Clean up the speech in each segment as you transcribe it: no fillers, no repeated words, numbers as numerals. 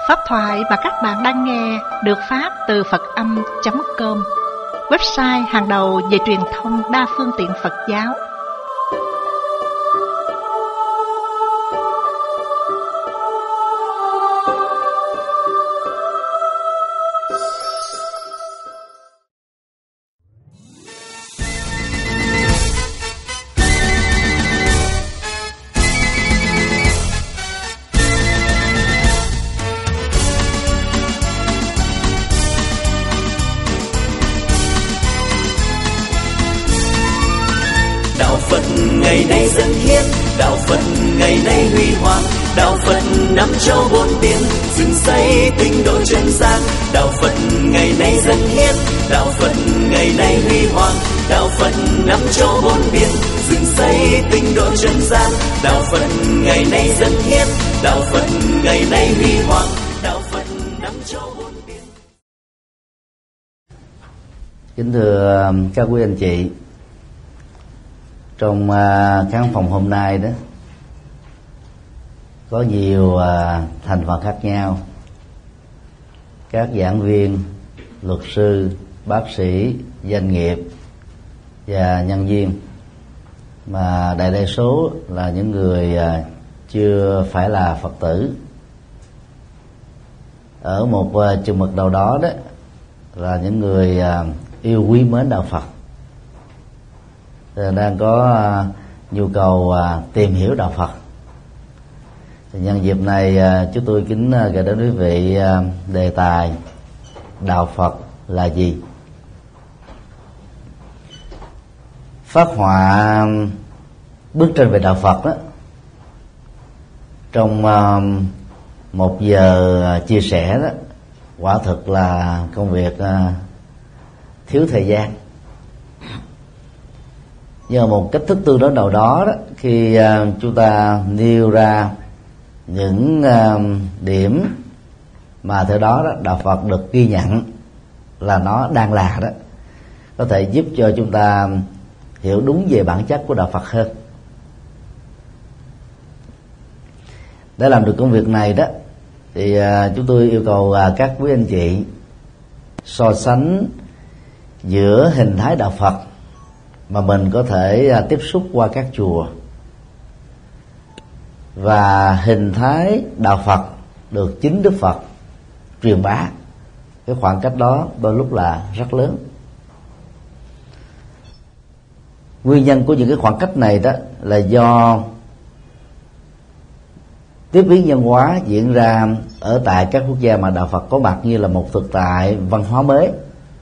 Pháp thoại mà các bạn đang nghe được phát từ Phật-âm.com, website hàng đầu về truyền thông đa phương tiện Phật giáo. Ngày nay dân hiến, đạo Phật ngày nay huy hoàng, đạo Phật năm châu bốn biển, dựng xây tinh độ chân gian. Đạo Phật ngày nay dân hiến, đạo Phật ngày nay huy hoàng, đạo Phật năm châu bốn biển, dựng xây tinh độ chân gian. Đạo Phật ngày nay dân hiến, đạo Phật ngày nay huy hoàng, đạo Phật năm châu bốn biển. Kính thưa các quý anh chị, trong khán phòng hôm nay đó có nhiều thành phần khác nhau, các giảng viên, luật sư, bác sĩ, doanh nghiệp và nhân viên, mà đại đa số là những người chưa phải là Phật tử. Ở một chừng mực nào đó đó là những người yêu quý mến đạo Phật, đang có nhu cầu tìm hiểu đạo Phật. Thì nhân dịp này chúng tôi kính gửi đến quý vị đề tài đạo Phật là gì. Phát họa bức tranh về đạo Phật đó, trong 1 giờ chia sẻ đó, quả thực là công việc thiếu thời gian. Nhưng một cách thức tương đối nào đó, khi chúng ta nêu ra những điểm mà theo đó, đạo Phật được ghi nhận là nó đang là đó, có thể giúp cho chúng ta hiểu đúng về bản chất của đạo Phật hơn. Để làm được công việc này đó thì chúng tôi yêu cầu các quý anh chị so sánh giữa hình thái đạo Phật mà mình có thể tiếp xúc qua các chùa và hình thái đạo Phật được chính Đức Phật truyền bá. Cái khoảng cách đó đôi lúc là rất lớn. Nguyên nhân của những cái khoảng cách này đó là do tiếp biến văn hóa diễn ra ở tại các quốc gia mà đạo Phật có mặt như là một thực tại văn hóa mới.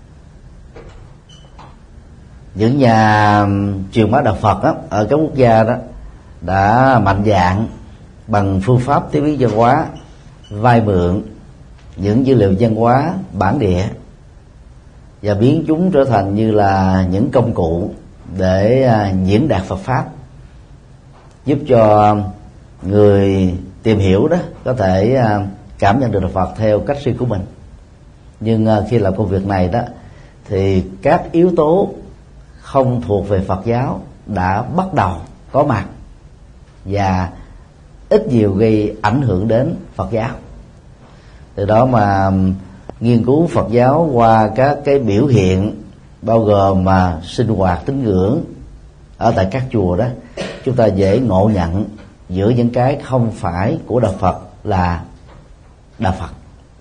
Những nhà truyền bá đạo Phật đó, ở các quốc gia đó đã mạnh dạn bằng phương pháp tiếp biến văn hóa vay mượn những dữ liệu văn hóa bản địa và biến chúng trở thành như là những công cụ để diễn đạt Phật pháp, giúp cho người tìm hiểu đó có thể cảm nhận được đạo Phật theo cách riêng của mình. Nhưng khi làm công việc này đó thì các yếu tố không thuộc về Phật giáo đã bắt đầu có mặt và ít nhiều gây ảnh hưởng đến Phật giáo. Từ đó mà nghiên cứu Phật giáo qua các cái biểu hiện bao gồm mà sinh hoạt tín ngưỡng ở tại các chùa đó, chúng ta dễ ngộ nhận giữa những cái không phải của đạo Phật là đạo Phật.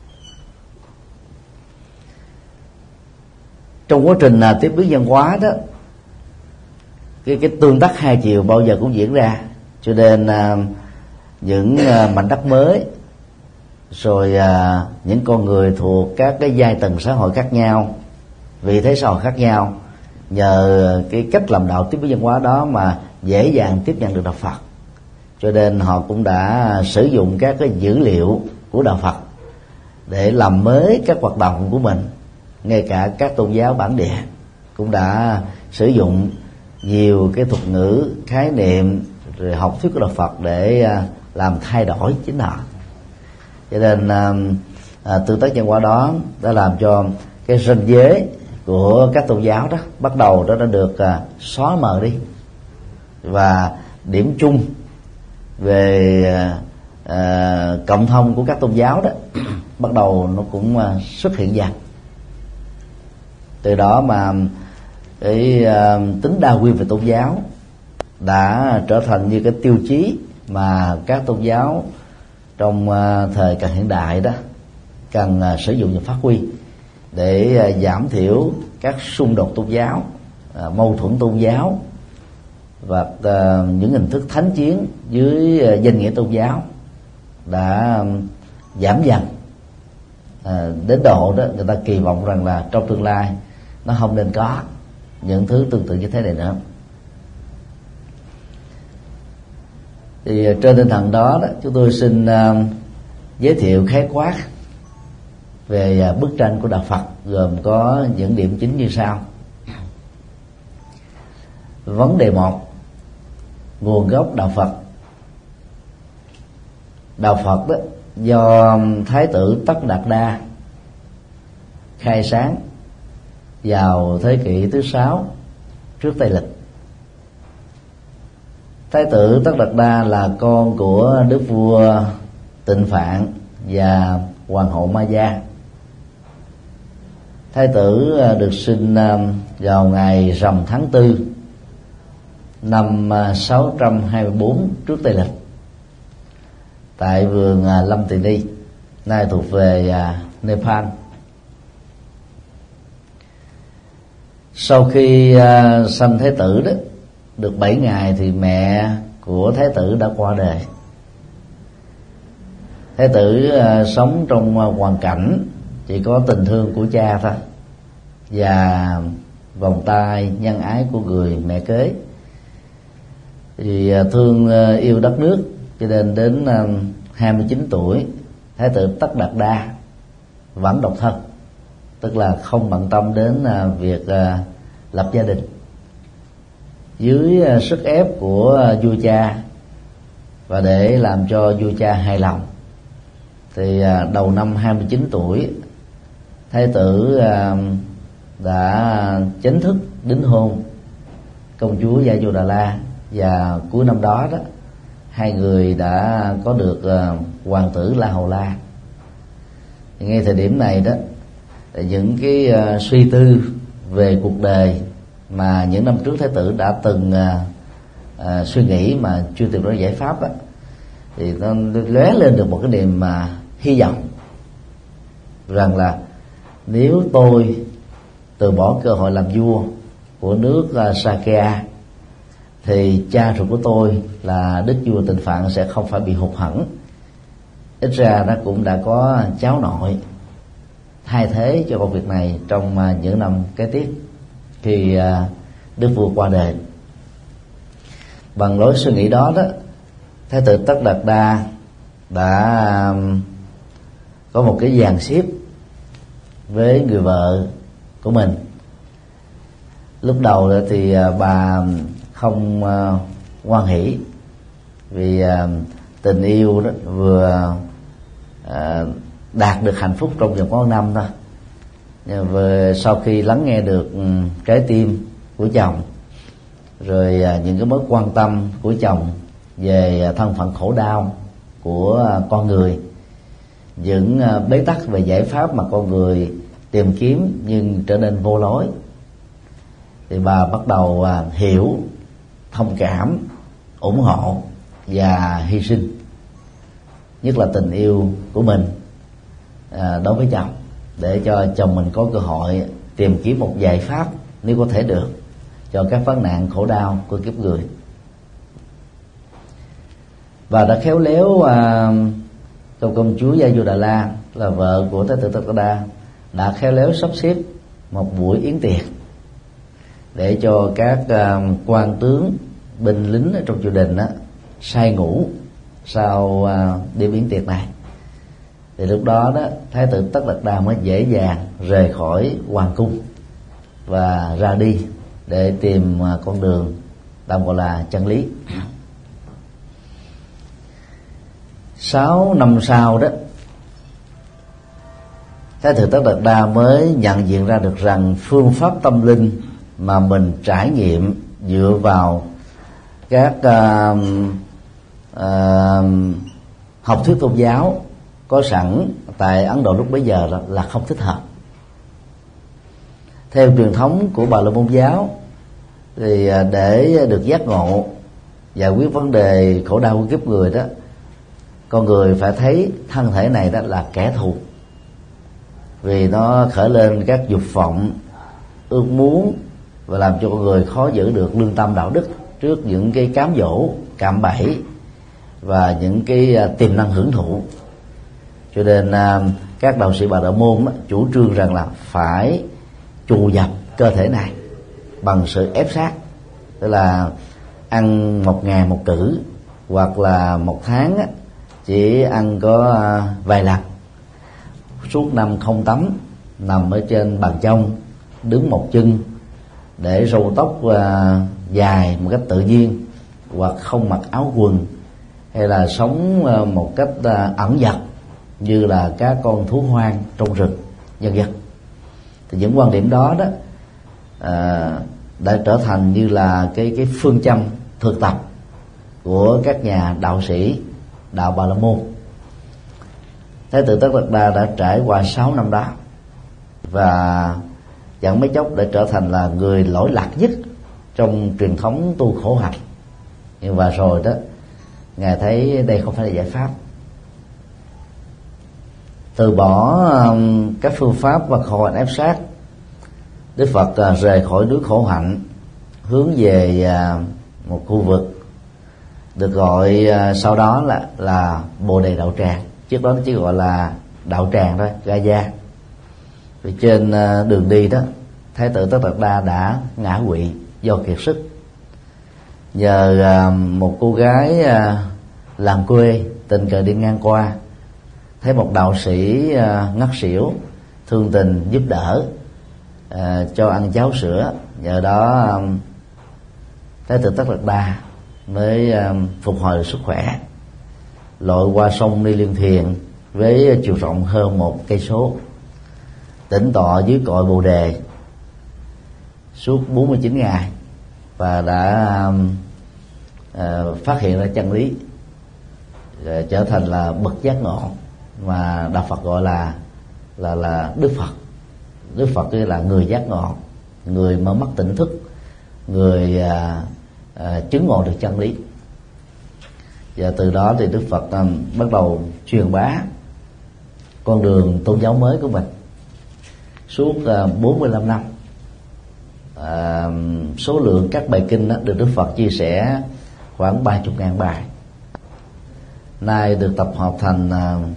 Trong quá trình tiếp biến văn hóa đó, cái tương tác hai chiều bao giờ cũng diễn ra, cho nên những mảnh đất mới rồi những con người thuộc các cái giai tầng xã hội khác nhau, vị thế xã hội khác nhau, nhờ cái cách làm đạo tiếp biến văn hóa đó mà dễ dàng tiếp nhận được đạo Phật, cho nên họ cũng đã sử dụng các cái dữ liệu của đạo Phật để làm mới các hoạt động của mình. Ngay cả các tôn giáo bản địa cũng đã sử dụng nhiều cái thuật ngữ, khái niệm rồi học thuyết của đạo Phật để làm thay đổi chính họ. Cho nên tương tác văn hóa đó đã làm cho cái ranh giới của các tôn giáo đó bắt đầu đó đã được xóa mờ đi, và điểm chung về cộng thông của các tôn giáo đó bắt đầu nó cũng xuất hiện dần. Từ đó mà cái tính đa nguyên về tôn giáo đã trở thành như cái tiêu chí mà các tôn giáo trong thời càng hiện đại đó cần sử dụng và phát huy để giảm thiểu các xung đột tôn giáo, mâu thuẫn tôn giáo và những hình thức thánh chiến dưới danh nghĩa tôn giáo đã giảm dần đến độ đó người ta kỳ vọng rằng là trong tương lai nó không nên có những thứ tương tự như thế này nữa. Thì trên tinh thần đó, chúng tôi xin giới thiệu khái quát về bức tranh của đạo Phật, gồm có những điểm chính như sau. Vấn đề 1: nguồn gốc đạo Phật. Đạo Phật đó do Thái tử Tất Đạt Đa khai sáng vào thế kỷ thứ 6 trước Tây lịch. Thái tử Tất Đạt Đa là con của đức vua Tịnh Phạn và hoàng hậu Ma Gia. Thái tử được sinh vào ngày rằm tháng 4 năm 624 trước Tây lịch tại vườn Lâm Tỳ Ni, nay thuộc về Nepal. Sau khi sanh Thái tử đó được 7 ngày thì mẹ của Thái tử đã qua đời. Thái tử sống trong hoàn cảnh chỉ có tình thương của cha thôi và vòng tay nhân ái của người mẹ kế. Thì thương yêu đất nước cho nên đến 29 tuổi Thái tử Tất Đạt Đa vẫn độc thân, tức là không bận tâm đến việc lập gia đình. Dưới sức ép của vua cha và để làm cho vua cha hài lòng thì đầu năm 29 tuổi Thái tử đã chính thức đính hôn công chúa Yasodhara, và cuối năm đó hai người đã có được hoàng tử La Hầu La. Ngay thời điểm này đó, những cái suy tư về cuộc đời mà những năm trước Thái tử đã từng suy nghĩ mà chưa tìm ra giải pháp đó, thì nó lóe lên được một cái niềm hy vọng rằng là nếu tôi từ bỏ cơ hội làm vua của nước Sakya thì cha ruột của tôi là đức vua Tịnh Phạn sẽ không phải bị hụt hẫng. Ít ra nó cũng đã có cháu nội thay thế cho công việc này trong những năm kế tiếp khi đức vua qua đời. Bằng lối suy nghĩ đó Thái tử Tất Đạt Đa đã có một cái dàn xếp với người vợ của mình. Lúc đầu thì bà không hoan hỷ vì tình yêu đó vừa đạt được hạnh phúc trong vòng có năm thôi. Nhưng mà sau khi lắng nghe được trái tim của chồng, rồi những cái mối quan tâm của chồng về thân phận khổ đau của con người, những bế tắc về giải pháp mà con người tìm kiếm nhưng trở nên vô lối, thì bà bắt đầu hiểu, thông cảm, ủng hộ và hy sinh, nhất là tình yêu của mình đối với chồng, để cho chồng mình có cơ hội tìm kiếm một giải pháp nếu có thể được cho các vấn nạn khổ đau của kiếp người. Và đã khéo léo công chúa Yasodhara là vợ của Thái tử Tất Đạt Đa đã khéo léo sắp xếp một buổi yến tiệc để cho các quan tướng, binh lính ở trong triều đình say ngủ sau đêm yến tiệc này. Thì lúc đó Thái tử Tất Đạt Đa mới dễ dàng rời khỏi hoàng cung và ra đi để tìm con đường tạm gọi là chân lý. 6 năm sau đó, Thái tử Tất Đạt Đa mới nhận diện ra được rằng phương pháp tâm linh mà mình trải nghiệm dựa vào các học thuyết tôn giáo có sẵn tại Ấn Độ lúc bấy giờ là không thích hợp. Theo truyền thống của Bà La Môn giáo thì để được giác ngộ, giải quyết vấn đề khổ đau của kiếp người đó, con người phải thấy thân thể này đó là kẻ thù, vì nó khởi lên các dục vọng, ước muốn và làm cho con người khó giữ được lương tâm đạo đức trước những cái cám dỗ, cạm bẫy và những cái tiềm năng hưởng thụ. Cho nên các đạo sĩ Bà La Môn chủ trương rằng là phải trù dập cơ thể này bằng sự ép sát, tức là ăn 1 ngày 1 cữ, hoặc là 1 tháng chỉ ăn có vài lần, suốt năm không tắm, nằm ở trên bàn chông, đứng một chân, để râu tóc dài một cách tự nhiên, hoặc không mặc áo quần, hay là sống một cách ẩn dật như là các con thú hoang trong rừng, vân vân. Thì những quan điểm đó đã trở thành như là cái phương châm thực tập của các nhà đạo sĩ đạo Bà La Môn. Thái tử Tất Đạt Đa đã trải qua 6 năm đó và chẳng mấy chốc đã trở thành là người lỗi lạc nhất trong truyền thống tu khổ hạnh. Nhưng và rồi đó, ngài thấy đây không phải là giải pháp, từ bỏ các phương pháp và khổ hạnh ép sát, Đức Phật rời khỏi núi khổ hạnh, hướng về một khu vực được gọi sau đó là Bồ Đề Đạo Tràng. Trước đó nó chỉ gọi là Đạo Tràng thôi, Gaya. Vì trên đường đi đó, Thái tử Tất Đạt Đa đã ngã quỵ do kiệt sức. Nhờ một cô gái làng quê tình cờ đi ngang qua, thấy một đạo sĩ ngất xỉu, thương tình giúp đỡ, cho ăn cháo sữa. Nhờ đó Thái tử Tất Đạt Đa mới phục hồi được sức khỏe, lội qua sông Ni Liên Thiền với chiều rộng hơn 1 cây số, tĩnh tọa dưới cội Bồ Đề suốt 49 ngày và đã phát hiện ra chân lý, trở thành là bậc giác ngộ mà đạo Phật gọi là Đức Phật. Đức Phật là người giác ngộ, người mở mắt tỉnh thức, người chứng ngộ được chân lý. Và từ đó thì Đức Phật bắt đầu truyền bá con đường tôn giáo mới của mình suốt 45 năm. Số lượng các bài kinh được Đức Phật chia sẻ khoảng 30.000 bài, nay được tập hợp thành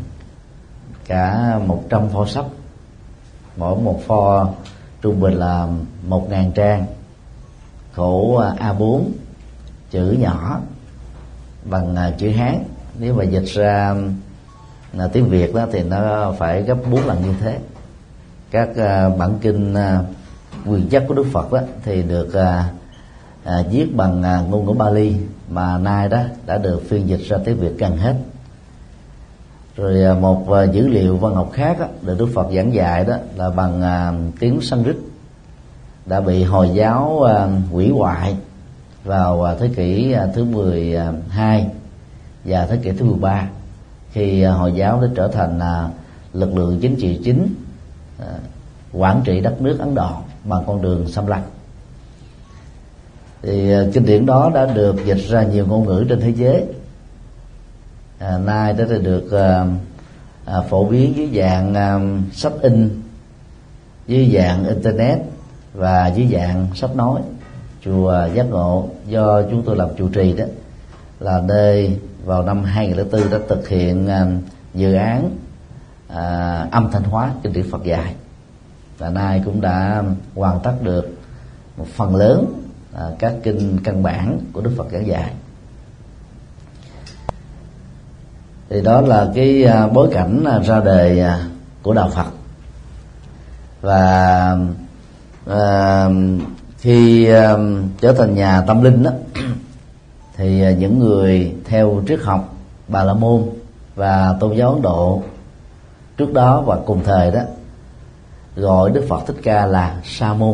cả 100 pho sách, mỗi một pho trung bình là 1.000 trang, khổ A4, chữ nhỏ bằng chữ Hán. Nếu mà dịch ra tiếng Việt đó thì nó phải gấp 4 lần như thế. Các bản kinh quyền chất của Đức Phật đó thì được viết bằng ngôn ngữ Bali, mà nay đó đã được phiên dịch ra tiếng Việt gần hết. Rồi một dữ liệu văn học khác đó, được Đức Phật giảng dạy đó là bằng tiếng Sanskrit, đã bị Hồi giáo hủy hoại vào thế kỷ thứ 12 và thế kỷ thứ 13, khi Hồi giáo đã trở thành lực lượng chính trị chính quản trị đất nước Ấn Độ bằng con đường xâm lăng. Thì kinh điển đó đã được dịch ra nhiều ngôn ngữ trên thế giới. Nay đã được phổ biến dưới dạng sách in, dưới dạng internet và dưới dạng sách nói. Chùa Giác Ngộ do chúng tôi làm trụ trì đó là nơi vào năm 2004 đã thực hiện dự án âm thanh hóa kinh điển Phật dạy, và nay cũng đã hoàn tất được một phần lớn các kinh căn bản của Đức Phật giảng dạy. Thì đó là cái bối cảnh ra đời của đạo Phật. Và khi trở thành nhà tâm linh đó, thì những người theo triết học Bà La Môn và tôn giáo Ấn Độ trước đó và cùng thời đó gọi Đức Phật Thích Ca là Sa Môn.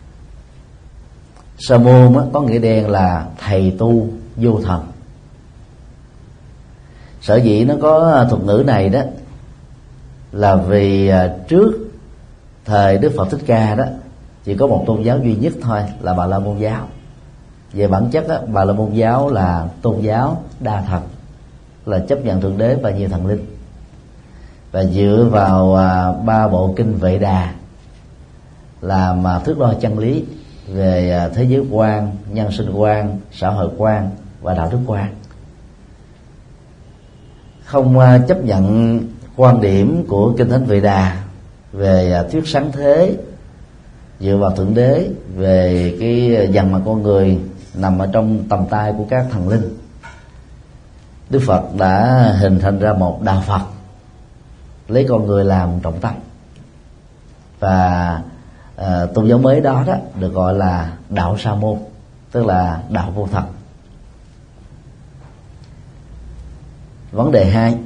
Sa Môn có nghĩa đen là thầy tu vô thần. Sở dĩ nó có thuật ngữ này đó là vì trước thời Đức Phật Thích Ca đó chỉ có một tôn giáo duy nhất thôi là Bà La Môn giáo. Về bản chất đó, Bà La Môn giáo là tôn giáo đa thần, là chấp nhận Thượng Đế và nhiều thần linh, và dựa vào 3 bộ kinh Vệ Đà làm thước đo chân lý về thế giới quan, nhân sinh quan, xã hội quan và đạo đức quan. Không chấp nhận quan điểm của kinh thánh Vệ Đà về thuyết sáng thế dựa vào Thượng Đế, về cái dần mà con người nằm ở trong tầm tay của các thần linh. Đức Phật đã hình thành ra một đạo Phật lấy con người làm trọng tâm, và tôn giáo mới đó được gọi là đạo Sa Môn, tức là đạo vô thần. Vấn đề 2: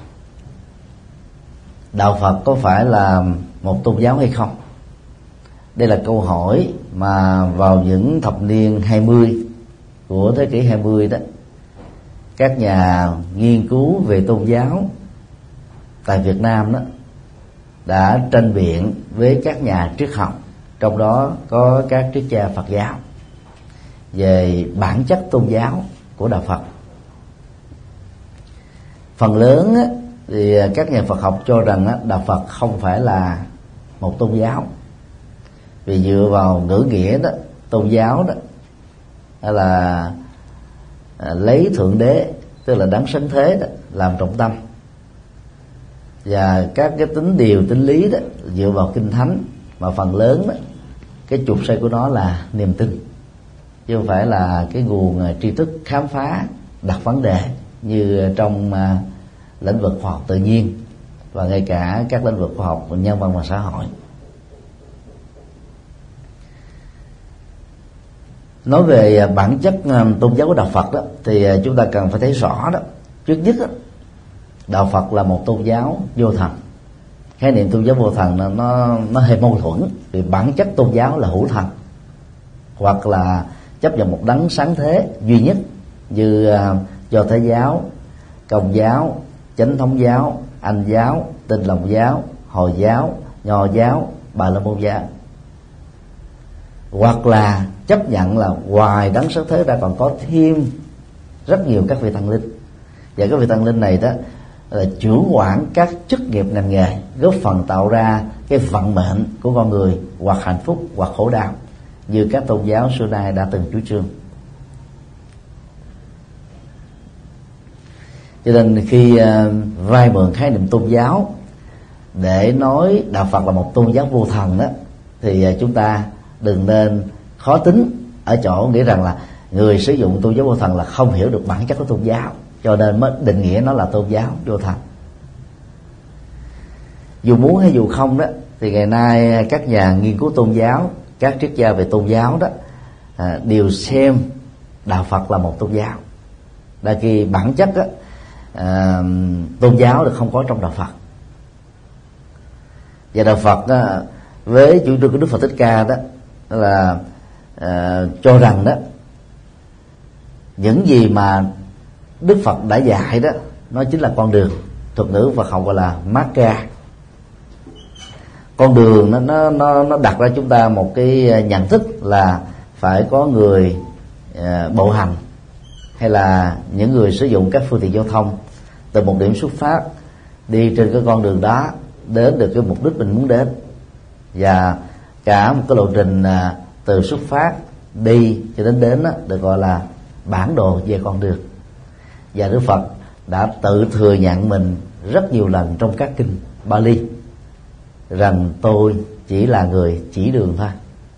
đạo Phật có phải là một tôn giáo hay không? Đây là câu hỏi mà vào những thập niên 20 của thế kỷ 20 đó, các nhà nghiên cứu về tôn giáo tại Việt Nam đó đã tranh biện với các nhà triết học, trong đó có các triết gia Phật giáo, về bản chất tôn giáo của đạo Phật. Phần lớn thì các nhà Phật học cho rằng đạo Phật không phải là một tôn giáo, vì dựa vào ngữ nghĩa đó, tôn giáo đó là lấy Thượng Đế, tức là đấng sáng thế đó làm trọng tâm, và các cái tính điều tính lý đó dựa vào kinh thánh, mà phần lớn đó, cái trục xoay của nó là niềm tin, chứ không phải là cái nguồn tri thức khám phá đặt vấn đề như trong lĩnh vực khoa học tự nhiên và ngay cả các lĩnh vực khoa học nhân văn và xã hội. Nói về bản chất tôn giáo của đạo Phật đó, thì chúng ta cần phải thấy rõ đó. Trước nhất đó, đạo Phật là một tôn giáo vô thần. Khái niệm tôn giáo vô thần nó hơi mâu thuẫn, vì bản chất tôn giáo là hữu thần, hoặc là chấp nhận một đấng sáng thế duy nhất như Do Thái giáo, Công giáo, Chánh thống giáo, Anh giáo, Tin lành giáo, Hồi giáo, Nho giáo, Bà La Môn giáo, hoặc là chấp nhận là ngoài đấng sáng thế ra còn có thêm rất nhiều các vị thần linh, và các vị thần linh này đó là chủ quản các chức nghiệp ngành nghề, góp phần tạo ra cái vận mệnh của con người, hoặc hạnh phúc hoặc khổ đau, như các tôn giáo xưa nay đã từng chủ trương. Cho nên khi vay mượn khái niệm tôn giáo để nói đạo Phật là một tôn giáo vô thần đó, thì chúng ta đừng nên khó tính ở chỗ nghĩ rằng là người sử dụng tôn giáo vô thần là không hiểu được bản chất của tôn giáo, cho nên mới định nghĩa nó là tôn giáo vô thần. Dù muốn hay dù không đó, thì ngày nay các nhà nghiên cứu tôn giáo, các triết gia về tôn giáo đó đều xem đạo Phật là một tôn giáo. Đa khi bản chất đó, tôn giáo là không có trong đạo Phật. Và đạo Phật đó, với chủ trương của Đức Phật Thích Ca đó là cho rằng đó những gì mà Đức Phật đã dạy đó nó chính là con đường. Thuật ngữ Phật học gọi là Magga. Con đường nó đặt ra chúng ta một cái nhận thức là phải có người bộ hành, hay là những người sử dụng các phương tiện giao thông từ một điểm xuất phát đi trên cái con đường đó đến được cái mục đích mình muốn đến, và cả một cái lộ trình từ xuất phát đi cho đến đó, được gọi là bản đồ về con đường. Và Đức Phật đã tự thừa nhận mình rất nhiều lần trong các kinh Bali rằng tôi chỉ là người chỉ đường thôi.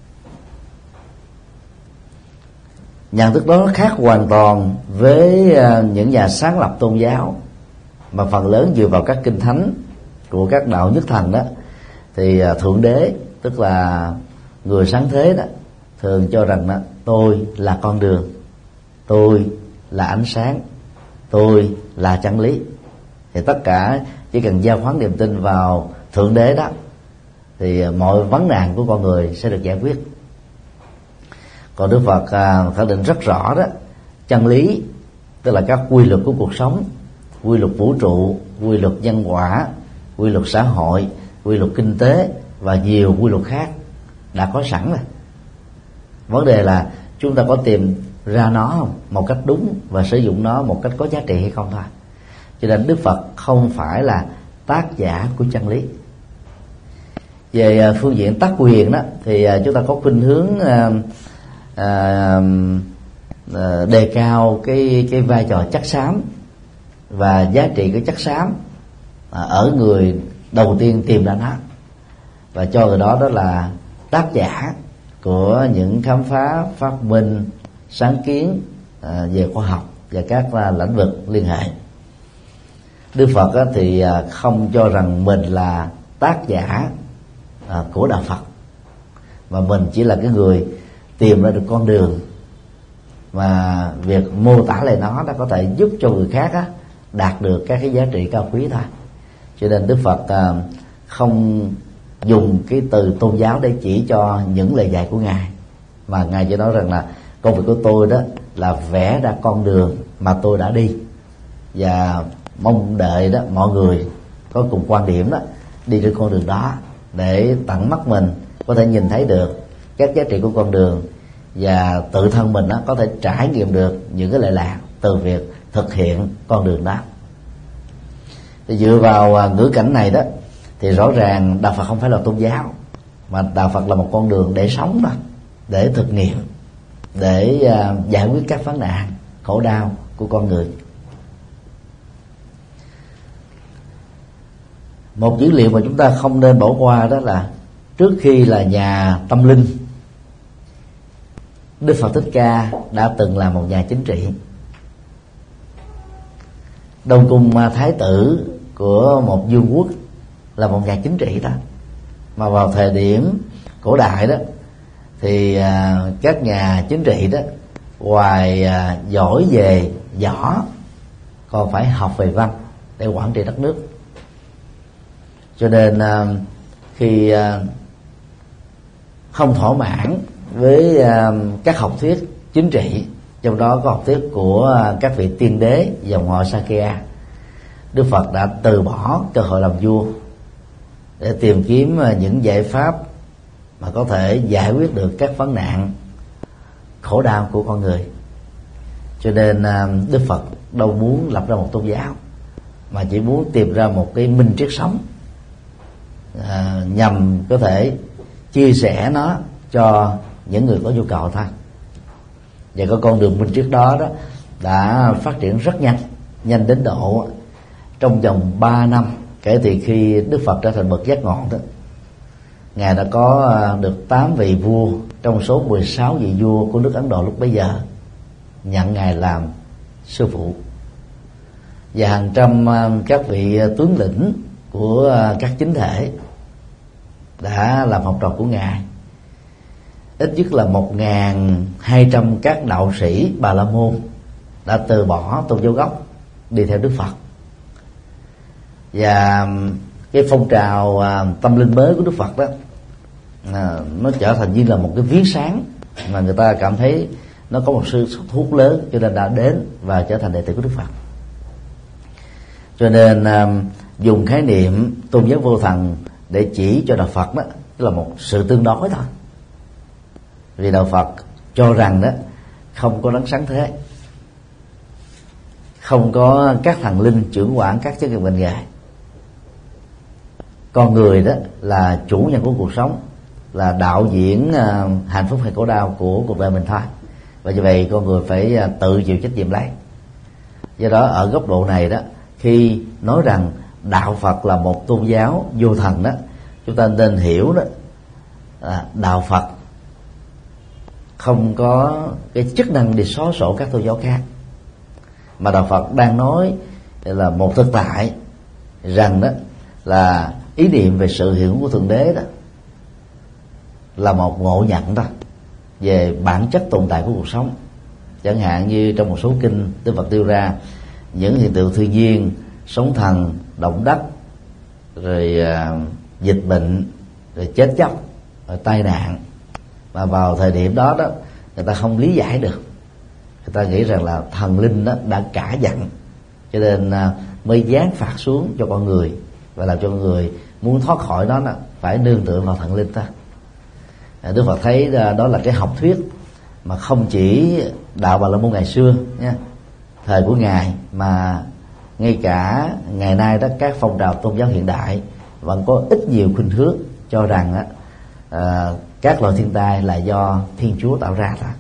Nhận thức đó khác hoàn toàn với những nhà sáng lập tôn giáo mà phần lớn dựa vào các kinh thánh của các đạo nhất thần đó, thì Thượng Đế, tức là người sáng thế đó, thường cho rằng đó, tôi là con đường, tôi là ánh sáng, tôi là chân lý. Thì tất cả chỉ cần giao khoán niềm tin vào Thượng Đế đó, thì mọi vấn nạn của con người sẽ được giải quyết. Còn Đức Phật khẳng định rất rõ đó, chân lý tức là các quy luật của cuộc sống, quy luật vũ trụ, quy luật nhân quả, quy luật xã hội, quy luật kinh tế và nhiều quy luật khác đã có sẵn rồi. Vấn đề là chúng ta có tìm ra nó không, một cách đúng và sử dụng nó một cách có giá trị hay không thôi. Cho nên Đức Phật không phải là tác giả của chân lý. Về phương diện tác quyền đó thì chúng ta có khuynh hướng đề cao cái vai trò chất xám và giá trị của chất xám ở người đầu tiên tìm ra nó, và cho người đó đó là tác giả của những khám phá, phát minh, sáng kiến về khoa học và các lĩnh vực liên hệ. Đức Phật thì không cho rằng mình là tác giả của đạo Phật, mà mình chỉ là cái người tìm ra được con đường, và việc mô tả lại nó đã có thể giúp cho người khác đạt được các cái giá trị cao quý thôi. Cho nên Đức Phật không dùng cái từ tôn giáo để chỉ cho những lời dạy của Ngài, mà Ngài chỉ nói rằng là công việc của tôi đó là vẽ ra con đường mà tôi đã đi, và mong đợi đó mọi người có cùng quan điểm đó đi trên con đường đó, để tận mắt mình có thể nhìn thấy được các giá trị của con đường, và tự thân mình có thể trải nghiệm được những cái lệ lạc từ việc thực hiện con đường đó. Thì dựa vào ngữ cảnh này đó thì rõ ràng đạo Phật không phải là tôn giáo, mà đạo Phật là một con đường để sống đó, để thực nghiệm, để giải quyết các vấn nạn khổ đau của con người. Một dữ liệu mà chúng ta không nên bỏ qua đó là trước khi là nhà tâm linh, Đức Phật Thích Ca đã từng là một nhà chính trị. Đông Cung Thái tử của một vương quốc là một nhà chính trị đó, mà vào thời điểm cổ đại đó thì các nhà chính trị đó ngoài giỏi về võ còn phải học về văn để quản trị đất nước. Cho nên khi không thỏa mãn với các học thuyết chính trị, trong đó có học thuyết của các vị tiên đế dòng họ Sakya, Đức Phật đã từ bỏ cơ hội làm vua để tìm kiếm những giải pháp mà có thể giải quyết được các vấn nạn khổ đau của con người. Cho nên Đức Phật đâu muốn lập ra một tôn giáo, mà chỉ muốn tìm ra một cái minh triết sống nhằm có thể chia sẻ nó cho những người có nhu cầu thôi. Và cái con đường minh triết đó đã phát triển rất nhanh đến độ trong vòng 3 năm kể từ khi Đức Phật trở thành bậc giác ngộ đó, Ngài đã có được 8 vị vua trong số 16 vị vua của nước Ấn Độ lúc bấy giờ nhận Ngài làm sư phụ, và hàng trăm các vị tướng lĩnh của các chính thể đã làm học trò của Ngài. Ít nhất là 1.200 các đạo sĩ Bà La Môn đã từ bỏ tôn giáo gốc đi theo Đức Phật. Và cái phong trào tâm linh mới của Đức Phật đó nó trở thành như là một cái viếng sáng mà người ta cảm thấy nó có một sự thu hút lớn, cho nên đã đến và trở thành đệ tử của Đức Phật. Cho nên dùng khái niệm tôn giáo vô thần để chỉ cho đạo Phật đó là một sự tương đối thôi. Vì đạo Phật cho rằng đó không có đấng sáng thế, không có các thần linh trưởng quản các chức nghiệp ngành nghề. Con người đó là chủ nhân của cuộc sống, là đạo diễn hạnh phúc hay khổ đau của cuộc đời mình thôi, và như vậy con người phải tự chịu trách nhiệm lấy. Do đó ở góc độ này đó, khi nói rằng đạo Phật là một tôn giáo vô thần đó, chúng ta nên hiểu đó đạo Phật không có cái chức năng để xóa sổ các tôn giáo khác, mà đạo Phật đang nói là một thực tại, rằng đó là ý niệm về sự hiện hữu của Thượng Đế đó là một ngộ nhận đó về bản chất tồn tại của cuộc sống. Chẳng hạn như trong một số kinh Đức Phật tiêu ra những hiện tượng thiên nhiên, sóng thần, động đất, rồi dịch bệnh, rồi chết chóc, rồi tai nạn, mà vào thời điểm đó đó người ta không lý giải được. Người ta nghĩ rằng là thần linh đó đã cả giận cho nên mới giáng phạt xuống cho con người, và làm cho con người muốn thoát khỏi nó phải nương tựa vào thần linh ta. Đức Phật thấy đó là cái học thuyết mà không chỉ đạo Bà La Môn ngày xưa nha, thời của ngài, mà ngay cả ngày nay đó, các phong trào tôn giáo hiện đại vẫn có ít nhiều khuynh hướng cho rằng các loại thiên tai là do Thiên Chúa tạo ra đó.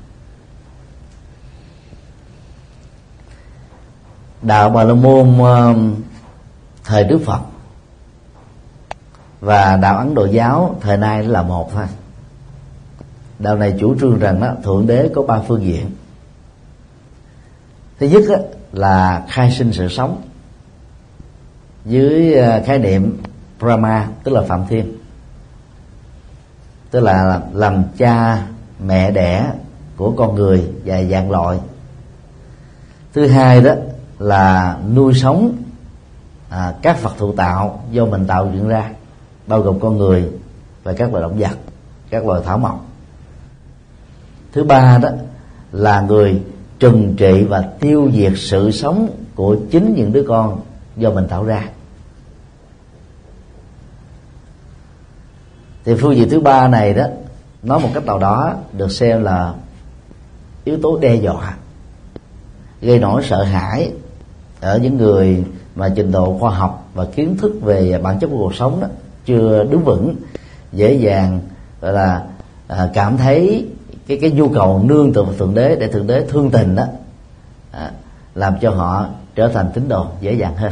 Đạo Bà La Môn thời Đức Phật và đạo Ấn Độ giáo thời nay là một thôi. Đạo này chủ trương rằng đó, Thượng Đế có 3 phương diện. Thứ nhất là khai sinh sự sống dưới khái niệm Brahma, tức là Phạm Thiên, tức là làm cha mẹ đẻ của con người và vạn loại. Thứ hai đó là nuôi sống các vật thụ tạo do mình tạo dựng ra, bao gồm con người và các loài động vật, các loài thảo mộc. Thứ ba đó là người trừng trị và tiêu diệt sự sống của chính những đứa con do mình tạo ra. Thì phương diện thứ ba này đó, nói một cách nào đó được xem là yếu tố đe dọa, gây nỗi sợ hãi ở những người mà trình độ khoa học và kiến thức về bản chất của cuộc sống đó chưa đứng vững, dễ dàng gọi là cảm thấy cái nhu cầu nương tựa vào Thượng Đế để Thượng Đế thương tình đó, làm cho họ trở thành tín đồ dễ dàng hơn.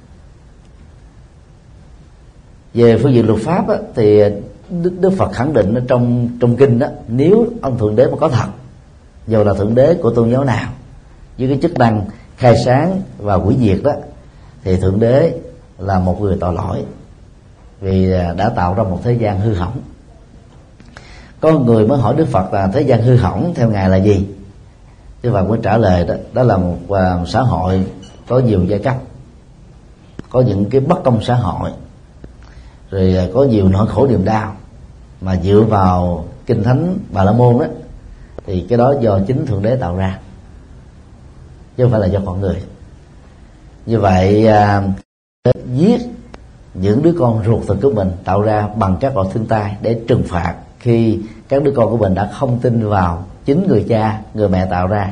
Về phương diện luật pháp đó, thì Đức Phật khẳng định trong kinh đó, nếu ông Thượng Đế mà có thật, dù là Thượng Đế của tôn giáo nào, với cái chức năng khai sáng và hủy diệt đó, thì Thượng Đế là một người tội lỗi vì đã tạo ra một thế gian hư hỏng. Có người mới hỏi Đức Phật là thế gian hư hỏng theo ngài là gì? Đức Phật mới trả lời đó là một xã hội có nhiều giai cấp, có những cái bất công xã hội, rồi có nhiều nỗi khổ niềm đau, mà dựa vào kinh thánh Bà La Môn đó thì cái đó do chính Thượng Đế tạo ra, chứ không phải là do con người. Như vậy giết những đứa con ruột thịt của mình tạo ra bằng các loại thiên tai để trừng phạt khi các đứa con của mình đã không tin vào chính người cha, người mẹ tạo ra.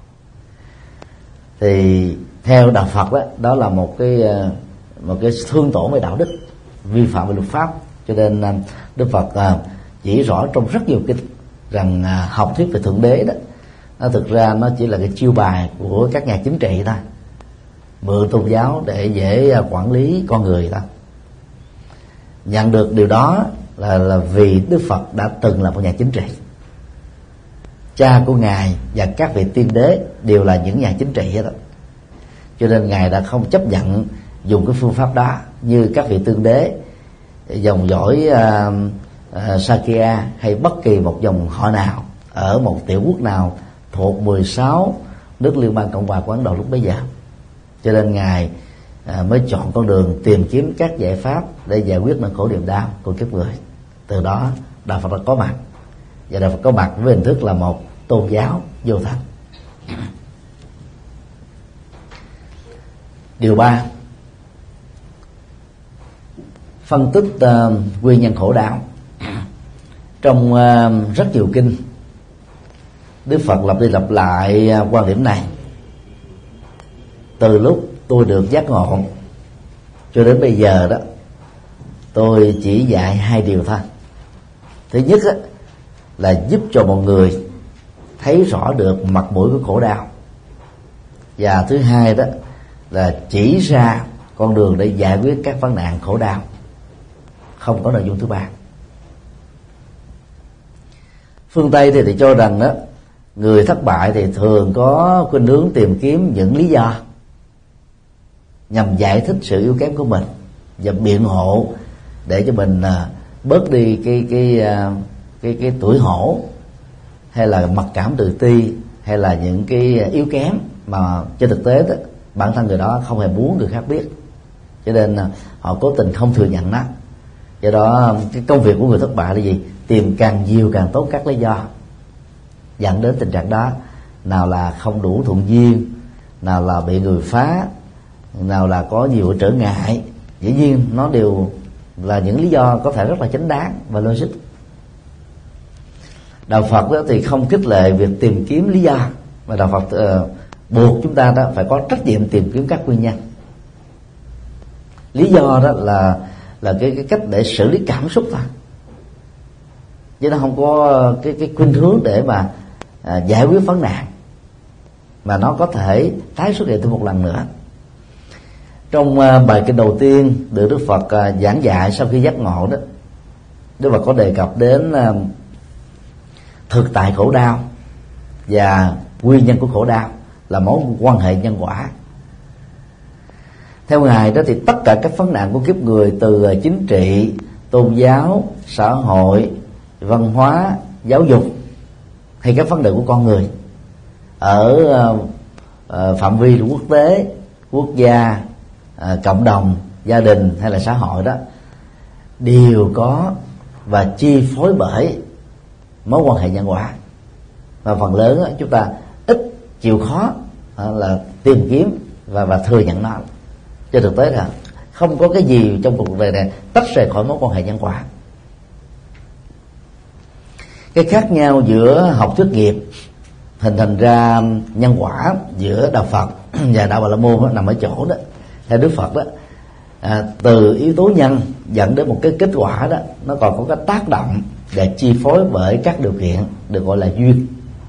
Thì theo đạo Phật đó, đó là một cái thương tổn về đạo đức, vi phạm về luật pháp. Cho nên Đức Phật chỉ rõ trong rất nhiều kinh rằng học thuyết về Thượng Đế đó, nó thực ra nó chỉ là cái chiêu bài của các nhà chính trị thôi, mượn tôn giáo để dễ quản lý con người thôi. Nhận được điều đó là vì Đức Phật đã từng là một nhà chính trị. Cha của ngài và các vị tiên đế đều là những nhà chính trị đó, cho nên ngài đã không chấp nhận dùng cái phương pháp đó như các vị tiên đế dòng dõi Sakya hay bất kỳ một dòng họ nào ở một tiểu quốc nào thuộc 16 nước Liên bang Cộng hòa của Ấn Độ lúc bấy giờ. Cho nên ngài mới chọn con đường tìm kiếm các giải pháp để giải quyết nỗi khổ niềm đau của kiếp người. Từ đó đạo Phật đã có mặt, và đạo Phật có mặt với hình thức là một tôn giáo vô thần. Điều 3, phân tích nguyên nhân khổ đau. Trong rất nhiều kinh, Đức Phật lặp đi lặp lại quan điểm này. Từ lúc tôi được giác ngộ cho đến bây giờ đó, tôi chỉ dạy 2 điều thôi. Thứ nhất là giúp cho mọi người thấy rõ được mặt mũi của khổ đau, và thứ hai đó là chỉ ra con đường để giải quyết các vấn nạn khổ đau. Không có nội dung thứ ba. Phương Tây thì cho rằng đó, người thất bại thì thường có khuynh hướng tìm kiếm những lý do nhằm giải thích sự yếu kém của mình và biện hộ để cho mình bớt đi cái tuổi hổ, hay là mặc cảm tự ti, hay là những cái yếu kém mà trên thực tế đó, bản thân người đó không hề muốn người khác biết, cho nên họ cố tình không thừa nhận nó. Do đó cái công việc của người thất bại là gì? Tìm càng nhiều càng tốt các lý do, dẫn đến tình trạng đó. Nào là không đủ thuận duyên, nào là bị người phá, nào là có nhiều trở ngại, dĩ nhiên nó đều là những lý do có thể rất là chính đáng và logic. Đạo Phật đó thì không khích lệ việc tìm kiếm lý do, mà đạo Phật buộc chúng ta đó phải có trách nhiệm tìm kiếm các nguyên nhân. Lý do đó là cái cách để xử lý cảm xúc thôi, chứ nó không có cái khuynh hướng để mà giải quyết vấn nạn, mà nó có thể tái xuất hiện thêm một lần nữa. Trong bài kinh đầu tiên được Đức Phật giảng dạy sau khi giác ngộ đó, Đức Phật có đề cập đến thực tại khổ đau và nguyên nhân của khổ đau là mối quan hệ nhân quả. Theo Ngài đó thì tất cả các vấn nạn của kiếp người, từ chính trị, tôn giáo, xã hội, văn hóa, giáo dục, hay các vấn đề của con người ở phạm vi quốc tế, quốc gia, cộng đồng, gia đình hay là xã hội đó, đều có và chi phối bởi mối quan hệ nhân quả. Và phần lớn đó, chúng ta ít chịu khó là tìm kiếm và thừa nhận nó. Trên thực tế là không có cái gì trong cuộc đời này tách rời khỏi mối quan hệ nhân quả. Cái khác nhau giữa học thuyết nghiệp hình thành ra nhân quả giữa đạo Phật và đạo Bà La Môn nằm ở chỗ đó. Theo Đức Phật đó, từ yếu tố nhân dẫn đến một cái kết quả đó, nó còn có cái tác động để chi phối bởi các điều kiện được gọi là duyên.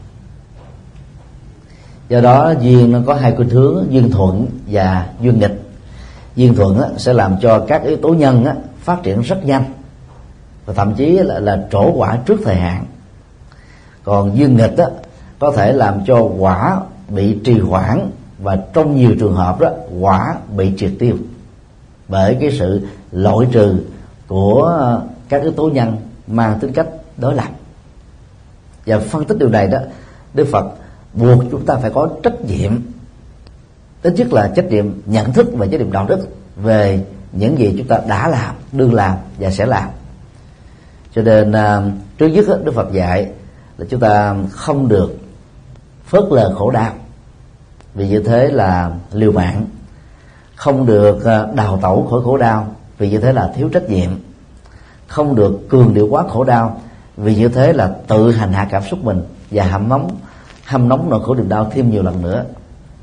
Do đó duyên nó có hai khuynh hướng, duyên thuận và duyên nghịch. Duyên thuận sẽ làm cho các yếu tố nhân phát triển rất nhanh và thậm chí là trổ quả trước thời hạn. Còn duyên nghịch có thể làm cho quả bị trì hoãn, và trong nhiều trường hợp đó quả bị triệt tiêu bởi cái sự loại trừ của các yếu tố nhân mang tính cách đối lập. Và phân tích điều này đó, Đức Phật buộc chúng ta phải có trách nhiệm, ít nhất là trách nhiệm nhận thức và trách nhiệm đạo đức về những gì chúng ta đã làm, đương làm và sẽ làm. Cho nên trước nhất Đức Phật dạy là chúng ta không được phớt lờ khổ đau, vì như thế là liều mạng. Không được đào tẩu khỏi khổ đau, vì như thế là thiếu trách nhiệm. Không được cường điệu quá khổ đau, vì như thế là tự hành hạ cảm xúc mình và hâm nóng nỗi khổ niềm đau thêm nhiều lần nữa.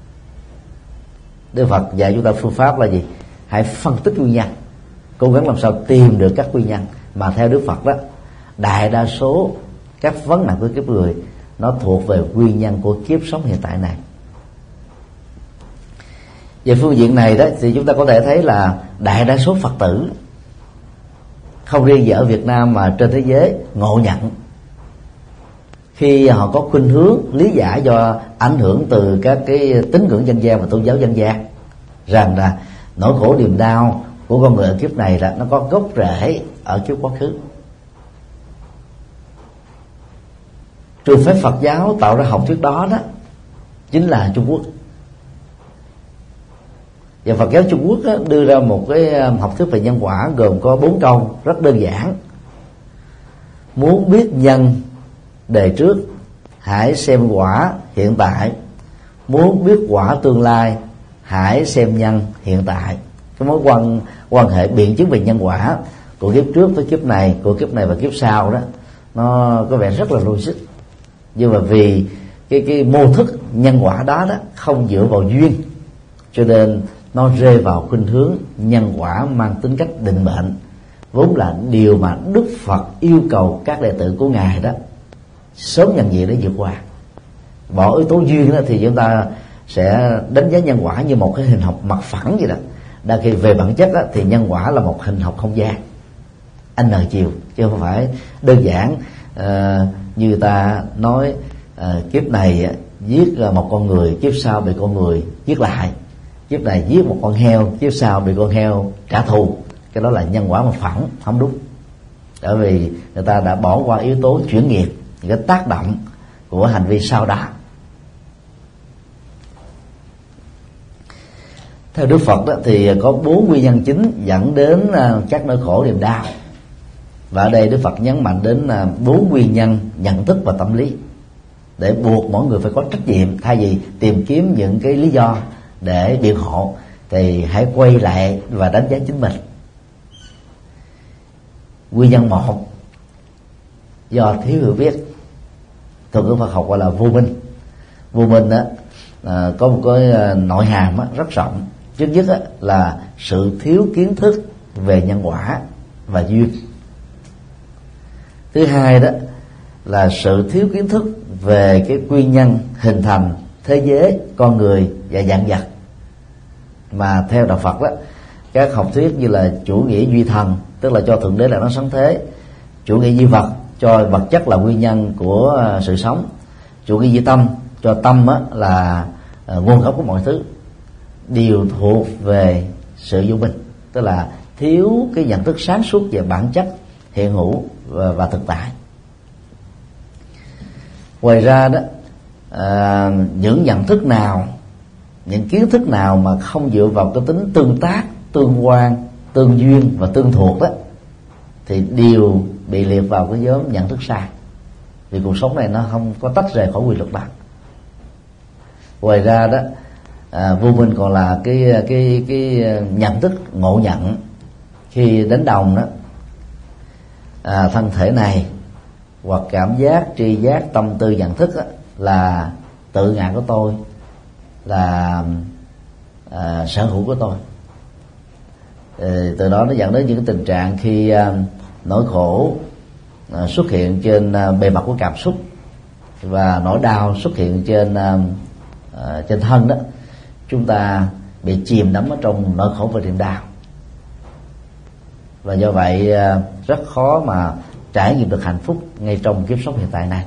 Đức Phật dạy chúng ta phương pháp là gì? Hãy phân tích nguyên nhân, cố gắng làm sao tìm được các nguyên nhân. Mà theo Đức Phật đó, đại đa số các vấn nạn của kiếp người nó thuộc về nguyên nhân của kiếp sống hiện tại này. Về phương diện này đó thì chúng ta có thể thấy là đại đa số Phật tử, không riêng gì ở Việt Nam mà trên thế giới, ngộ nhận khi họ có khuynh hướng lý giải do ảnh hưởng từ các cái tín ngưỡng dân gian và tôn giáo dân gian, rằng là nỗi khổ niềm đau của con người ở kiếp này là nó có gốc rễ ở kiếp quá khứ. Trường phái Phật giáo tạo ra học thuyết đó chính là Trung Quốc. Và Phật giáo Trung Quốc đưa ra một cái học thuyết về nhân quả gồm có 4 câu rất đơn giản. Muốn biết nhân đề trước, hãy xem quả hiện tại. Muốn biết quả tương lai, hãy xem nhân hiện tại. Cái mối quan hệ biện chứng về nhân quả của kiếp trước với kiếp này, của kiếp này và kiếp sau đó, nó có vẻ rất là logic. Nhưng mà vì cái mô thức nhân quả đó không dựa vào duyên, cho nên nó rơi vào khuynh hướng nhân quả mang tính cách định mệnh, vốn là điều mà Đức Phật yêu cầu các đệ tử của Ngài đó sớm nhận diện để vượt qua. Bỏ yếu tố duyên đó thì chúng ta sẽ đánh giá nhân quả như một cái hình học mặt phẳng vậy đó. Đa khi về bản chất đó, thì nhân quả là một hình học không gian n chiều, chứ không phải đơn giản như ta nói kiếp này giết một con người, kiếp sau bị con người giết lại, kiếp này giết một con heo, kiếp sau bị con heo trả thù. Cái đó là nhân quả mặt phẳng, không đúng. Bởi vì người ta đã bỏ qua yếu tố chuyển nghiệp, cái tác động của hành vi sau đó. Theo Đức Phật đó, thì có 4 nguyên nhân chính dẫn đến các nỗi khổ niềm đau. Và ở đây Đức Phật nhấn mạnh đến 4 nguyên nhân nhận thức và tâm lý, để buộc mỗi người phải có trách nhiệm, thay vì tìm kiếm những cái lý do để biện hộ, thì hãy quay lại và đánh giá chính mình. Nguyên nhân một, do thiếu hiểu biết, thuật ngữ Phật học gọi là vô minh. Vô minh đó có một cái nội hàm rất rộng. Trước nhất là sự thiếu kiến thức về nhân quả và duyên. Thứ hai đó là sự thiếu kiến thức về cái nguyên nhân hình thành thế giới, con người và vạn vật. Mà theo đạo Phật đó, các học thuyết như là chủ nghĩa duy thần, tức là cho thượng đế là nó sáng thế; chủ nghĩa duy vật, cho vật chất là nguyên nhân của sự sống; chủ nghĩa duy tâm, cho tâm là nguồn gốc của mọi thứ, đều thuộc về sự vô minh, tức là thiếu cái nhận thức sáng suốt về bản chất hiện hữu và thực tại. Ngoài ra đó, những nhận thức nào, những kiến thức nào mà không dựa vào cái tính tương tác, tương quan, tương duyên và tương thuộc đó, thì đều bị liệt vào cái nhóm nhận thức sai. Vì cuộc sống này nó không có tách rời khỏi quy luật đó. Ngoài ra đó, vô minh còn là cái nhận thức ngộ nhận khi đến đồng đó, thân thể này hoặc cảm giác, tri giác, tâm tư, nhận thức đó, là tự ngã của tôi, là sở hữu của tôi. Từ đó nó dẫn đến những cái tình trạng khi nỗi khổ xuất hiện trên bề mặt của cảm xúc và nỗi đau xuất hiện trên thân đó, chúng ta bị chìm đắm ở trong nỗi khổ và niềm đau, và do vậy rất khó mà trải nghiệm được hạnh phúc ngay trong kiếp sống hiện tại này.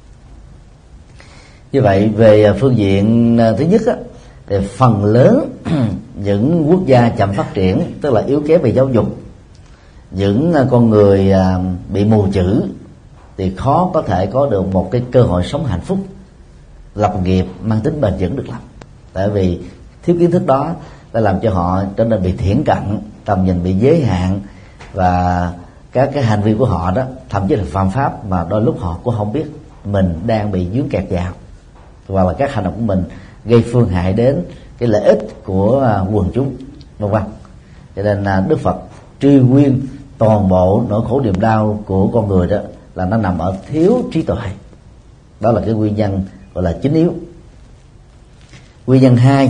Như vậy, về phương diện thứ nhất á, thì phần lớn những quốc gia chậm phát triển, tức là yếu kém về giáo dục, những con người bị mù chữ, thì khó có thể có được một cái cơ hội sống hạnh phúc, lập nghiệp mang tính bền vững được lắm. Tại vì thiếu kiến thức đó đã làm cho họ trở nên bị thiển cận, tầm nhìn bị giới hạn, và các cái hành vi của họ đó thậm chí là phạm pháp mà đôi lúc họ cũng không biết mình đang bị dướng kẹt vào, hoặc là các hành động của mình gây phương hại đến cái lợi ích của quần chúng, vân vân. Cho nên Đức Phật truy nguyên toàn bộ nỗi khổ niềm đau của con người đó là nó nằm ở thiếu trí tuệ. Đó là cái nguyên nhân gọi là chính yếu. Nguyên nhân hai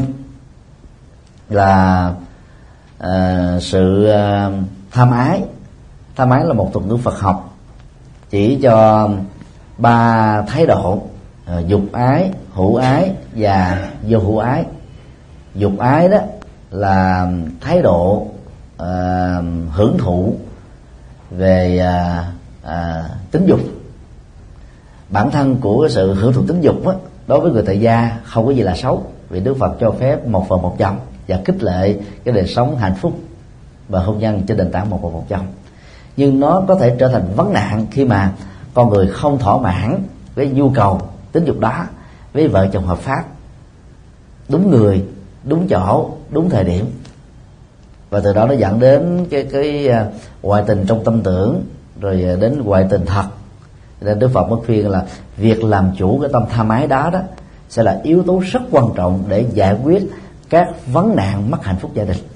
là sự tham ái. Tham ái là một thuật ngữ Phật học chỉ cho ba thái độ: dục ái, hữu ái và vô hữu ái. Dục ái đó là thái độ hưởng thụ về tính dục. Bản thân của sự hưởng thụ tính dục đó, đối với người tại gia không có gì là xấu, vì Đức Phật cho phép một vợ một chồng và khích lệ cái đời sống hạnh phúc và hôn nhân trên nền tảng một vợ một chồng. Nhưng nó có thể trở thành vấn nạn khi mà con người không thỏa mãn với nhu cầu tính dục đó với vợ chồng hợp pháp, đúng người, đúng chỗ, đúng thời điểm, và từ đó nó dẫn đến cái ngoại tình trong tâm tưởng, rồi đến ngoại tình thật. Nên Đức Phật mới khuyên là việc làm chủ cái tâm tham ái đó sẽ là yếu tố rất quan trọng để giải quyết các vấn nạn mất hạnh phúc gia đình.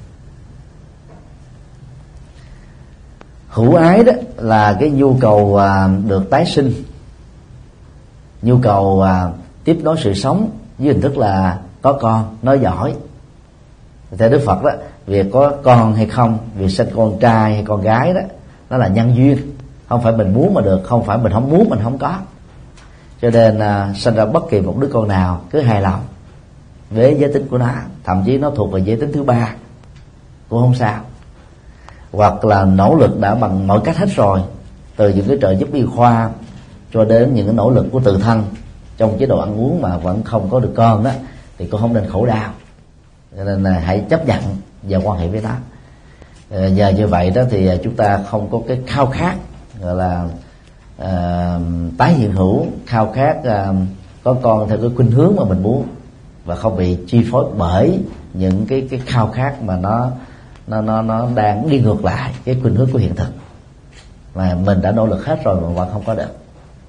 Hữu ái đó là cái nhu cầu được tái sinh, nhu cầu tiếp nối sự sống với hình thức là có con, nói giỏi. Theo Đức Phật đó, việc có con hay không, việc sinh con trai hay con gái đó, nó là nhân duyên, không phải mình muốn mà được, không phải mình không muốn mình không có. Cho nên sinh ra bất kỳ một đứa con nào cứ hài lòng với giới tính của nó, thậm chí nó thuộc về giới tính thứ ba cũng không sao. Hoặc là nỗ lực đã bằng mọi cách hết rồi, từ những cái trợ giúp y khoa cho đến những cái nỗ lực của tự thân trong chế độ ăn uống mà vẫn không có được con đó, thì cũng không nên khổ đau. Cho nên là hãy chấp nhận và quan hệ với nó. Nhờ như vậy đó thì chúng ta không có cái khao khát gọi là tái hiện hữu, khao khát có con theo cái khuynh hướng mà mình muốn, và không bị chi phối bởi những cái khao khát mà nó đang đi ngược lại cái khuynh hướng của hiện thực mà mình đã nỗ lực hết rồi mà vẫn không có được.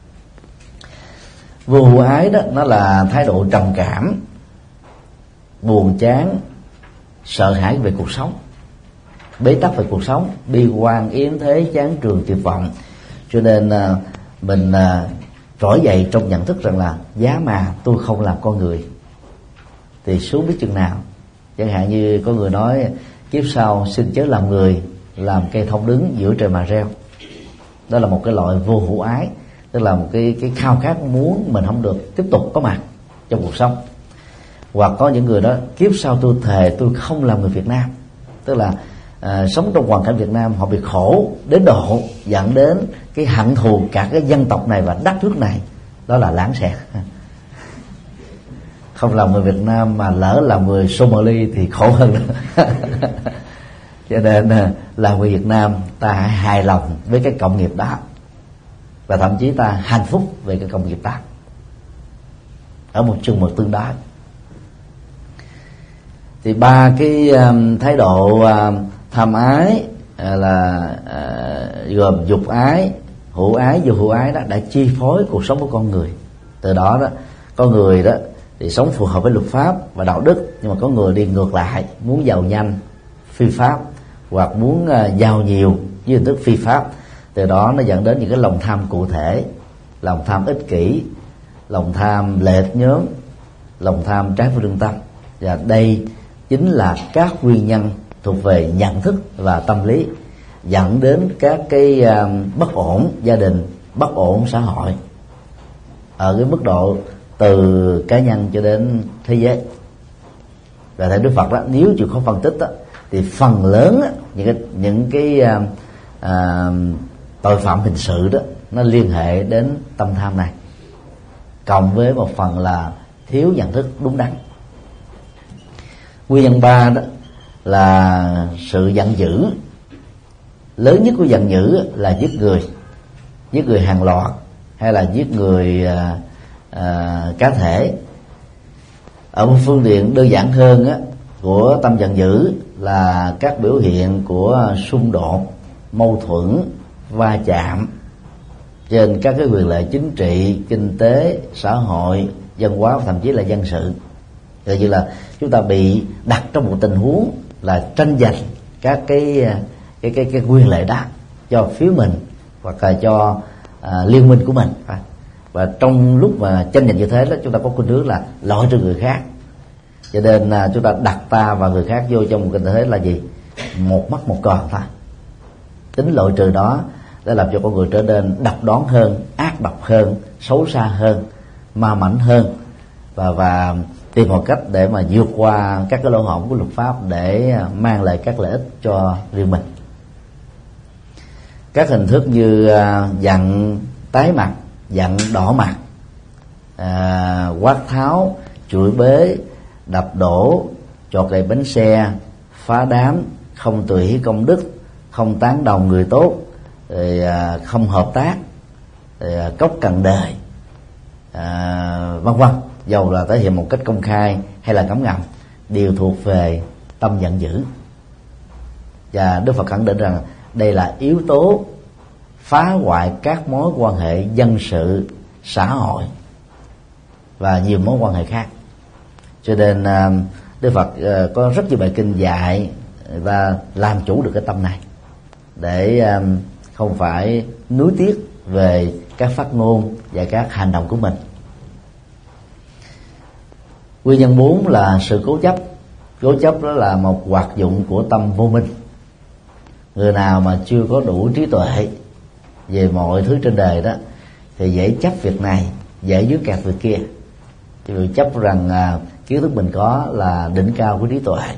Vô hữu ái đó, nó là thái độ trầm cảm, buồn chán, sợ hãi về cuộc sống, bế tắc về cuộc sống, bi quan, yếm thế, chán trường, tuyệt vọng. Cho nên mình trỗi dậy trong nhận thức rằng là giá mà tôi không làm con người thì xuống biết chừng nào. Chẳng hạn như có người nói kiếp sau xin chớ làm người, làm cây thông đứng giữa trời mà reo. Đó là một cái loại vô hữu ái, tức là một cái khao khát muốn mình không được tiếp tục có mặt trong cuộc sống. Hoặc có những người đó kiếp sau tôi thề tôi không làm người Việt Nam, tức là sống trong hoàn cảnh Việt Nam họ bị khổ đến độ dẫn đến cái hận thù cả cái dân tộc này và đất nước này. Đó là lãng xẹt. Không làm người Việt Nam mà lỡ làm người Somali thì khổ hơn đó. Cho nên là người Việt Nam ta hãy hài lòng với cái cộng nghiệp đó, và thậm chí ta hạnh phúc về cái cộng nghiệp đó ở một chừng mực tương đối. Thì ba cái thái độ tham ái là gồm dục ái, hữu ái, vô hữu ái đó đã chi phối cuộc sống của con người. Từ đó đó con người đó thì sống phù hợp với luật pháp và đạo đức, nhưng mà có người đi ngược lại, muốn giàu nhanh phi pháp, hoặc muốn giàu nhiều với hình thức phi pháp. Từ đó nó dẫn đến những cái lòng tham cụ thể, lòng tham ích kỷ, lòng tham lệch nhóm, lòng tham trái với lương tâm. Và đây chính là các nguyên nhân thuộc về nhận thức và tâm lý dẫn đến các cái bất ổn gia đình, bất ổn xã hội ở cái mức độ từ cá nhân cho đến thế giới. Và theo Đức Phật đó, nếu chịu khó phân tích đó, thì phần lớn đó, những cái tội phạm hình sự đó nó liên hệ đến tâm tham này, cộng với một phần là thiếu nhận thức đúng đắn. Nguyên nhân ba đó là sự giận dữ. Lớn nhất của giận dữ là giết người hàng loạt, hay là giết người cá thể. Ở một phương diện đơn giản hơn á, của tâm giận dữ là các biểu hiện của xung đột, mâu thuẫn, va chạm trên các cái quyền lợi chính trị, kinh tế, xã hội, văn hóa, thậm chí là dân sự. Gọi như là chúng ta bị đặt trong một tình huống là tranh giành các cái quyền lợi đó cho phía mình hoặc là cho liên minh của mình. Và trong lúc mà tranh giành như thế đó, chúng ta có khuynh hướng là loại trừ người khác. Cho nên chúng ta đặt ta và người khác vô trong một tình thế là gì? Một mắt một còn thôi. Tính loại trừ đó đã làm cho con người trở nên độc đoán hơn, ác độc hơn, xấu xa hơn, ma mãnh hơn, và tìm một cách để mà vượt qua các cái lỗ hổng của luật pháp để mang lại các lợi ích cho riêng mình. Các hình thức như giận tái mặt, giận đỏ mặt, quát tháo, chửi bới, đập đổ, chọt gậy bánh xe, phá đám, không tùy hỷ công đức, không tán đồng người tốt, rồi không hợp tác, rồi cốc cần đời, vân vân, dầu là thể hiện một cách công khai hay là ngấm ngầm, đều thuộc về tâm giận dữ. Và Đức Phật khẳng định rằng đây là yếu tố phá hoại các mối quan hệ dân sự, xã hội và nhiều mối quan hệ khác. Cho nên Đức Phật có rất nhiều bài kinh dạy và làm chủ được cái tâm này, để không phải nuối tiếc về các phát ngôn và các hành động của mình. Nguyên nhân 4 là sự cố chấp. Cố chấp đó là một hoạt dụng của tâm vô minh. Người nào mà chưa có đủ trí tuệ về mọi thứ trên đời đó thì dễ chấp việc này, dễ dướng kẹt việc kia. Ví dụ chấp rằng kiến thức mình có là đỉnh cao của trí tuệ,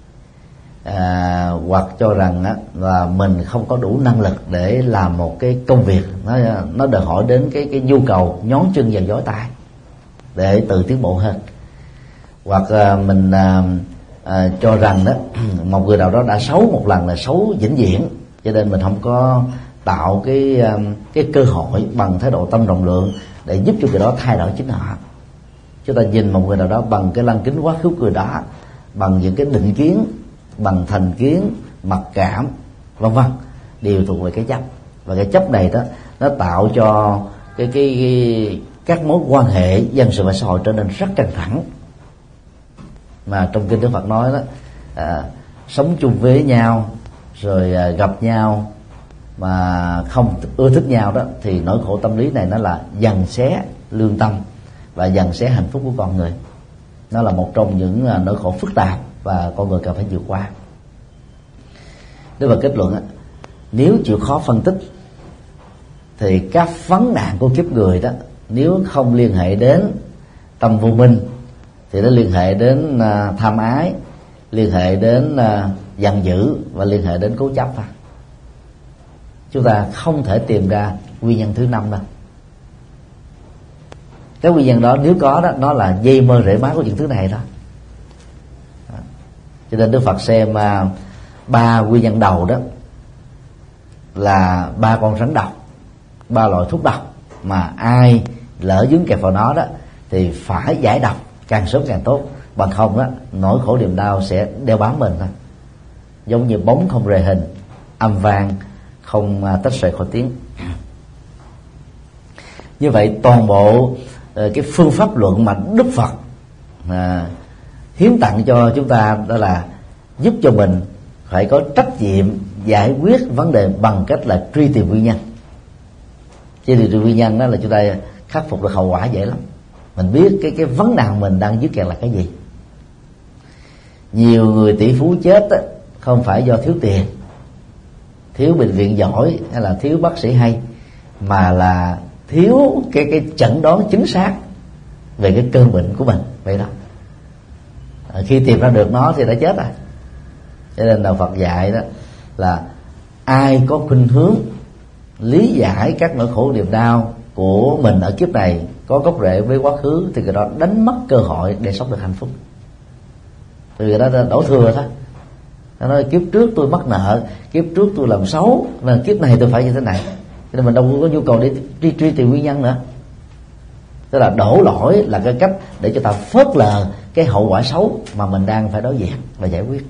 hoặc cho rằng là mình không có đủ năng lực để làm một cái công việc nó đòi hỏi đến cái nhu cầu nhón chân vào gió tay để tự tiến bộ hơn. Hoặc mình cho rằng đó một người nào đó đã xấu một lần là xấu vĩnh viễn, cho nên mình không có tạo cái cơ hội bằng thái độ tâm rộng lượng để giúp cho người đó thay đổi chính họ. Chúng ta nhìn một người nào đó bằng cái lăng kính quá khứ người đó, bằng những cái định kiến, bằng thành kiến, mặc cảm, vân vân, đều thuộc về cái chấp. Và cái chấp này đó nó tạo cho các mối quan hệ dân sự và xã hội trở nên rất căng thẳng. Mà trong kinh Đức Phật nói đó, sống chung với nhau, rồi gặp nhau mà không ưa thích nhau đó, thì nỗi khổ tâm lý này nó là dằn xé lương tâm và dằn xé hạnh phúc của con người. Nó là một trong những nỗi khổ phức tạp và con người cần phải vượt qua. Để vào kết luận, nếu chịu khó phân tích thì các vấn nạn của kiếp người đó, nếu không liên hệ đến tâm vô minh thì nó liên hệ đến tham ái, liên hệ đến giận dữ và liên hệ đến cố chấp thôi. Chúng ta không thể tìm ra nguyên nhân thứ 5 đâu. Cái nguyên nhân đó nếu có đó, nó là dây mơ rễ má của những thứ này đó. Cho nên Đức Phật xem 3 nguyên nhân đầu đó là 3 con rắn độc, 3 loại thuốc độc mà ai lỡ dướng kẹp vào nó đó thì phải giải độc càng sớm càng tốt, bằng không đó nỗi khổ niềm đau sẽ đeo bám mình thôi, giống như bóng không rời hình, âm vang không tách rời khỏi tiếng. Như vậy toàn bộ cái phương pháp luận mà Đức Phật hiến tặng cho chúng ta đó là giúp cho mình phải có trách nhiệm giải quyết vấn đề bằng cách là truy tìm nguyên nhân. Truy tìm nguyên nhân đó là chúng ta khắc phục được hậu quả dễ lắm. Mình biết cái vấn nạn mình đang dứt kẹt là cái gì. Nhiều người tỷ phú chết đó, không phải do thiếu tiền, thiếu bệnh viện giỏi hay là thiếu bác sĩ hay, mà là thiếu cái chẩn đoán chính xác về cái cơn bệnh của mình. Vậy đó, khi tìm ra được nó thì đã chết rồi. Cho nên Đạo Phật dạy đó là ai có khuynh hướng lý giải các nỗi khổ niềm đau của mình ở kiếp này có gốc rễ với quá khứ thì người đó đánh mất cơ hội để sống được hạnh phúc. Thì người đó đổ thừa thôi. Nó nói kiếp trước tôi mắc nợ, kiếp trước tôi làm xấu, nên kiếp này tôi phải như thế này. Cho nên mình đâu có nhu cầu để truy tìm nguyên nhân nữa. Tức là đổ lỗi là cái cách để cho ta phớt lờ cái hậu quả xấu mà mình đang phải đối diện và giải quyết.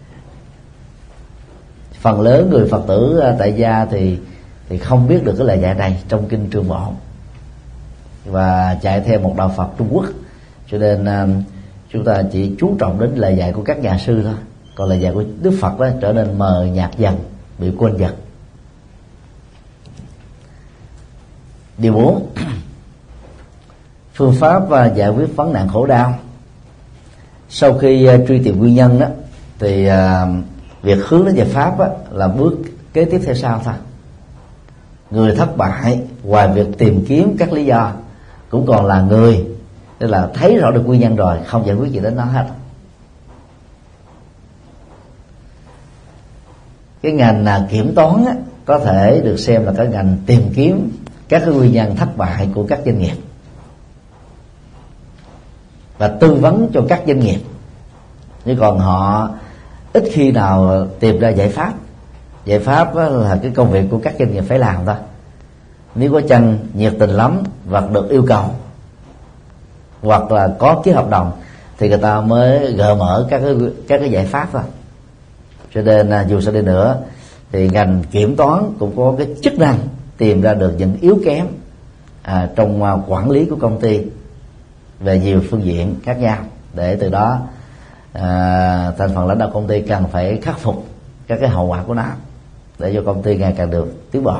Phần lớn người Phật tử tại gia thì không biết được cái lời dạy này trong kinh Trường Bộ và chạy theo một đạo Phật Trung Quốc, cho nên chúng ta chỉ chú trọng đến lời dạy của các nhà sư thôi, còn lời dạy của Đức Phật đó trở nên mờ nhạt dần, bị quên dần. Điều 4, phương pháp giải quyết vấn nạn khổ đau. Sau khi truy tìm nguyên nhân đó thì việc hướng đến giải pháp là bước kế tiếp theo sau thôi. Người thất bại ngoài việc tìm kiếm các lý do cũng còn là người, tức là thấy rõ được nguyên nhân rồi không giải quyết gì đến nó hết. Cái ngành kiểm toán có thể được xem là cái ngành tìm kiếm các cái nguyên nhân thất bại của các doanh nghiệp và tư vấn cho các doanh nghiệp, nhưng còn họ ít khi nào tìm ra giải pháp. Giải pháp là cái công việc của các doanh nghiệp phải làm thôi. Nếu có chăng nhiệt tình lắm và được yêu cầu hoặc là có ký hợp đồng thì người ta mới gợi mở các cái giải pháp thôi. Cho nên dù sao đi nữa thì ngành kiểm toán cũng có cái chức năng tìm ra được những yếu kém trong quản lý của công ty về nhiều phương diện khác nhau, để từ đó thành phần lãnh đạo công ty cần phải khắc phục các cái hậu quả của nó để cho công ty ngày càng được tiến bộ.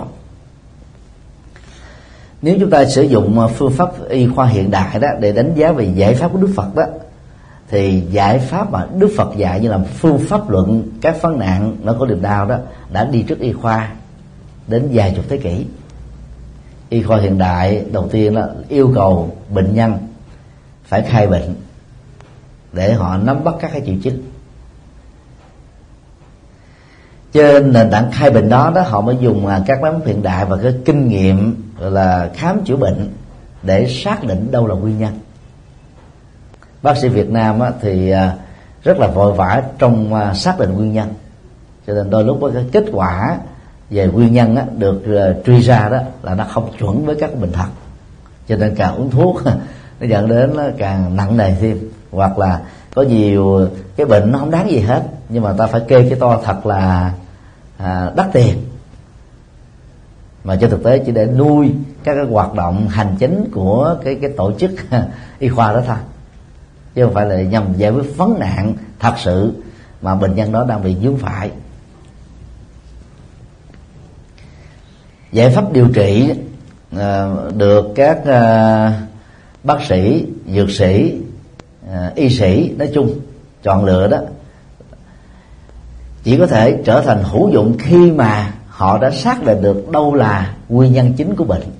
Nếu chúng ta sử dụng phương pháp y khoa hiện đại đó để đánh giá về giải pháp của Đức Phật đó, thì giải pháp mà Đức Phật dạy như là phương pháp luận các vấn nạn nó có niềm đau đó đã đi trước y khoa đến vài chục thế kỷ. Y khoa hiện đại đầu tiên là yêu cầu bệnh nhân phải khai bệnh để họ nắm bắt các cái triệu chứng. Trên nền tảng khai bệnh đó họ mới dùng các máy móc hiện đại và cái kinh nghiệm gọi là khám chữa bệnh để xác định đâu là nguyên nhân. Bác sĩ Việt Nam thì rất là vội vã trong xác định nguyên nhân, cho nên đôi lúc cái kết quả về nguyên nhân được truy ra đó là nó không chuẩn với các bệnh thật, cho nên càng uống thuốc nó dẫn đến nó càng nặng nề thêm, hoặc là có nhiều cái bệnh nó không đáng gì hết nhưng mà ta phải kê cái to thật là đắt tiền, mà trên thực tế chỉ để nuôi các cái hoạt động hành chính của cái tổ chức y khoa đó thôi, chứ không phải là nhằm giải quyết vấn nạn thật sự mà bệnh nhân đó đang bị vướng phải. Giải pháp điều trị được các bác sĩ, dược sĩ, y sĩ nói chung chọn lựa đó chỉ có thể trở thành hữu dụng khi mà họ đã xác định được đâu là nguyên nhân chính của bệnh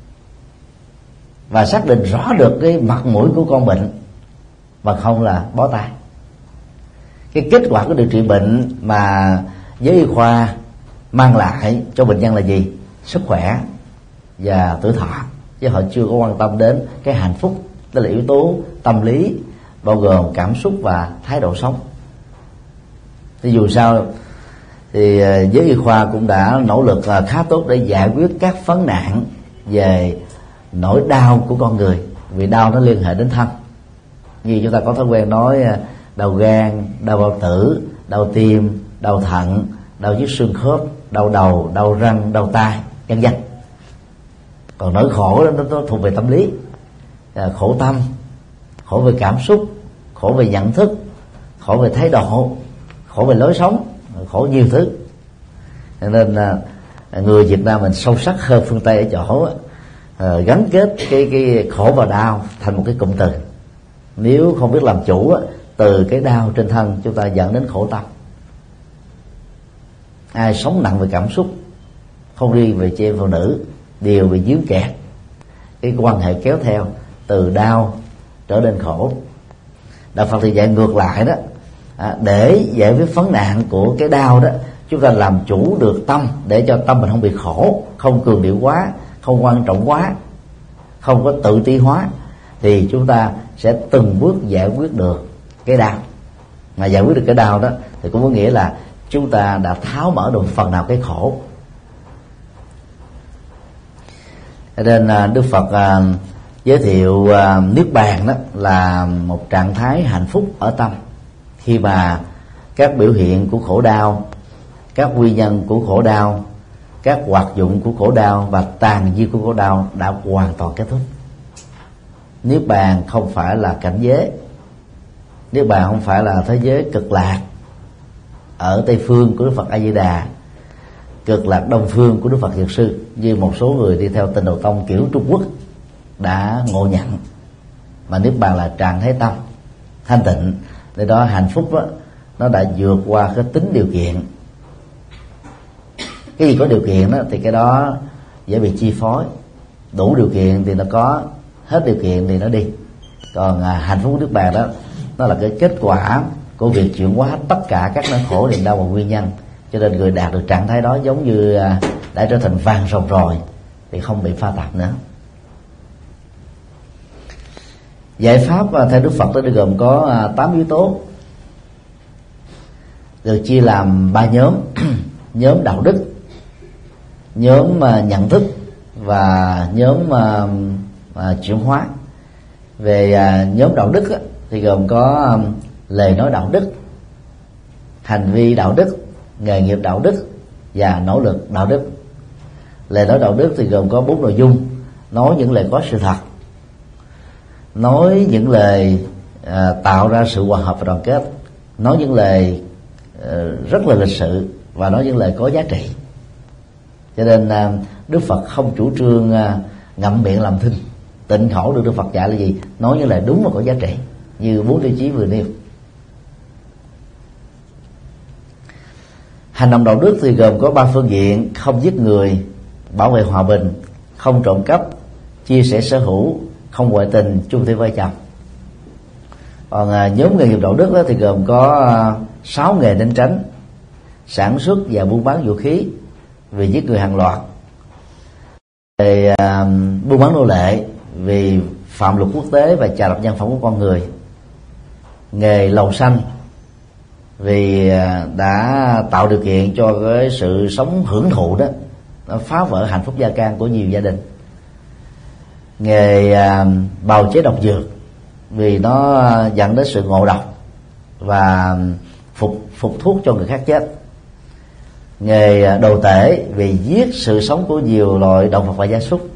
và xác định rõ được cái mặt mũi của con bệnh, và không là bó tay. Cái kết quả của điều trị bệnh mà giới y khoa mang lại cho bệnh nhân là gì? Sức khỏe và tuổi thọ, chứ họ chưa có quan tâm đến cái hạnh phúc, đó là yếu tố tâm lý bao gồm cảm xúc và thái độ sống. Thì dù sao thì giới y khoa cũng đã nỗ lực khá tốt để giải quyết các vấn nạn về nỗi đau của con người, vì đau nó liên hệ đến thân. Như chúng ta có thói quen nói đau gan, đau bao tử, đau tim, đau thận, đau nhức xương khớp, đau đầu, đau răng, đau tai, vân vân. Còn nỗi khổ đó nó thuộc về tâm lý, khổ tâm, khổ về cảm xúc, khổ về nhận thức, khổ về thái độ, khổ về lối sống, khổ nhiều thứ. Cho nên người Việt Nam mình sâu sắc hơn phương Tây ở chỗ gắn kết cái khổ và đau thành một cái cụm từ. Nếu không biết làm chủ từ cái đau trên thân, chúng ta dẫn đến khổ tâm. Ai sống nặng về cảm xúc, không riêng về chị em phụ nữ, đều bị díu kẹt cái quan hệ kéo theo từ đau trở nên khổ. Đạo Phật thì dạy ngược lại đó, để giải quyết vấn nạn của cái đau đó, chúng ta làm chủ được tâm để cho tâm mình không bị khổ, không cường điệu quá, không quan trọng quá, không có tự ti hóa, thì chúng ta sẽ từng bước giải quyết được cái đau. Mà giải quyết được cái đau đó thì cũng có nghĩa là chúng ta đã tháo mở được phần nào cái khổ. Cho nên Đức Phật giới thiệu Niết Bàn đó là một trạng thái hạnh phúc ở tâm, khi mà các biểu hiện của khổ đau, các nguyên nhân của khổ đau, các hoạt dụng của khổ đau và tàn dư của khổ đau đã hoàn toàn kết thúc. Niết Bàn không phải là cảnh giới, Niết Bàn không phải là thế giới cực lạc ở Tây phương của Đức Phật A Di Đà, cực lạc Đông phương của Đức Phật Dược Sư, như một số người đi theo Tịnh Độ Tông kiểu Trung Quốc đã ngộ nhận. Mà Niết Bàn là trạng thái tâm thanh tịnh, để đó hạnh phúc đó, nó đã vượt qua cái tính điều kiện. Cái gì có điều kiện đó thì cái đó dễ bị chi phối. Đủ điều kiện thì nó có, hết điều kiện thì nó đi. Còn hạnh phúc Niết Bàn đó, nó là cái kết quả của việc chuyển hóa tất cả các nỗi khổ, niềm đau và nguyên nhân. Cho nên người đạt được trạng thái đó giống như đã trở thành vàng rồng rồi, thì không bị pha tạp nữa. Giải pháp theo Đức Phật nó gồm có 8 yếu tố, được chia làm 3 nhóm. Nhóm đạo đức, nhóm nhận thức và nhóm chuyển hóa. Về nhóm đạo đức thì gồm có lời nói đạo đức, hành vi đạo đức, nghề nghiệp đạo đức và nỗ lực đạo đức. Lời nói đạo đức thì gồm có 4 nội dung: nói những lời có sự thật, nói những lời tạo ra sự hòa hợp và đoàn kết, nói những lời rất là lịch sự, và nói những lời có giá trị. Cho nên Đức Phật không chủ trương ngậm miệng làm thinh. Tịnh khẩu được Đức Phật dạy là gì? Nói những lời đúng và có giá trị, như 4 tiêu chí vừa nêu. Hành động đạo đức thì gồm có 3 phương diện: không giết người, bảo vệ hòa bình, không trộm cắp, chia sẻ sở hữu, không ngoại tình, chung thủy vợ chồng. Còn nhóm nghề nghiệp đạo đức thì gồm có 6 nghề nên tránh: sản xuất và buôn bán vũ khí, vì giết người hàng loạt, về buôn bán nô lệ, vì phạm luật quốc tế và trà đạp nhân phẩm của con người, nghề lầu xanh, vì đã tạo điều kiện cho cái sự sống hưởng thụ đó, nó phá vỡ hạnh phúc gia can của nhiều gia đình, nghề bào chế độc dược, vì nó dẫn đến sự ngộ độc và phục thuốc cho người khác chết, nghề đồ tể, vì giết sự sống của nhiều loại động vật và gia súc,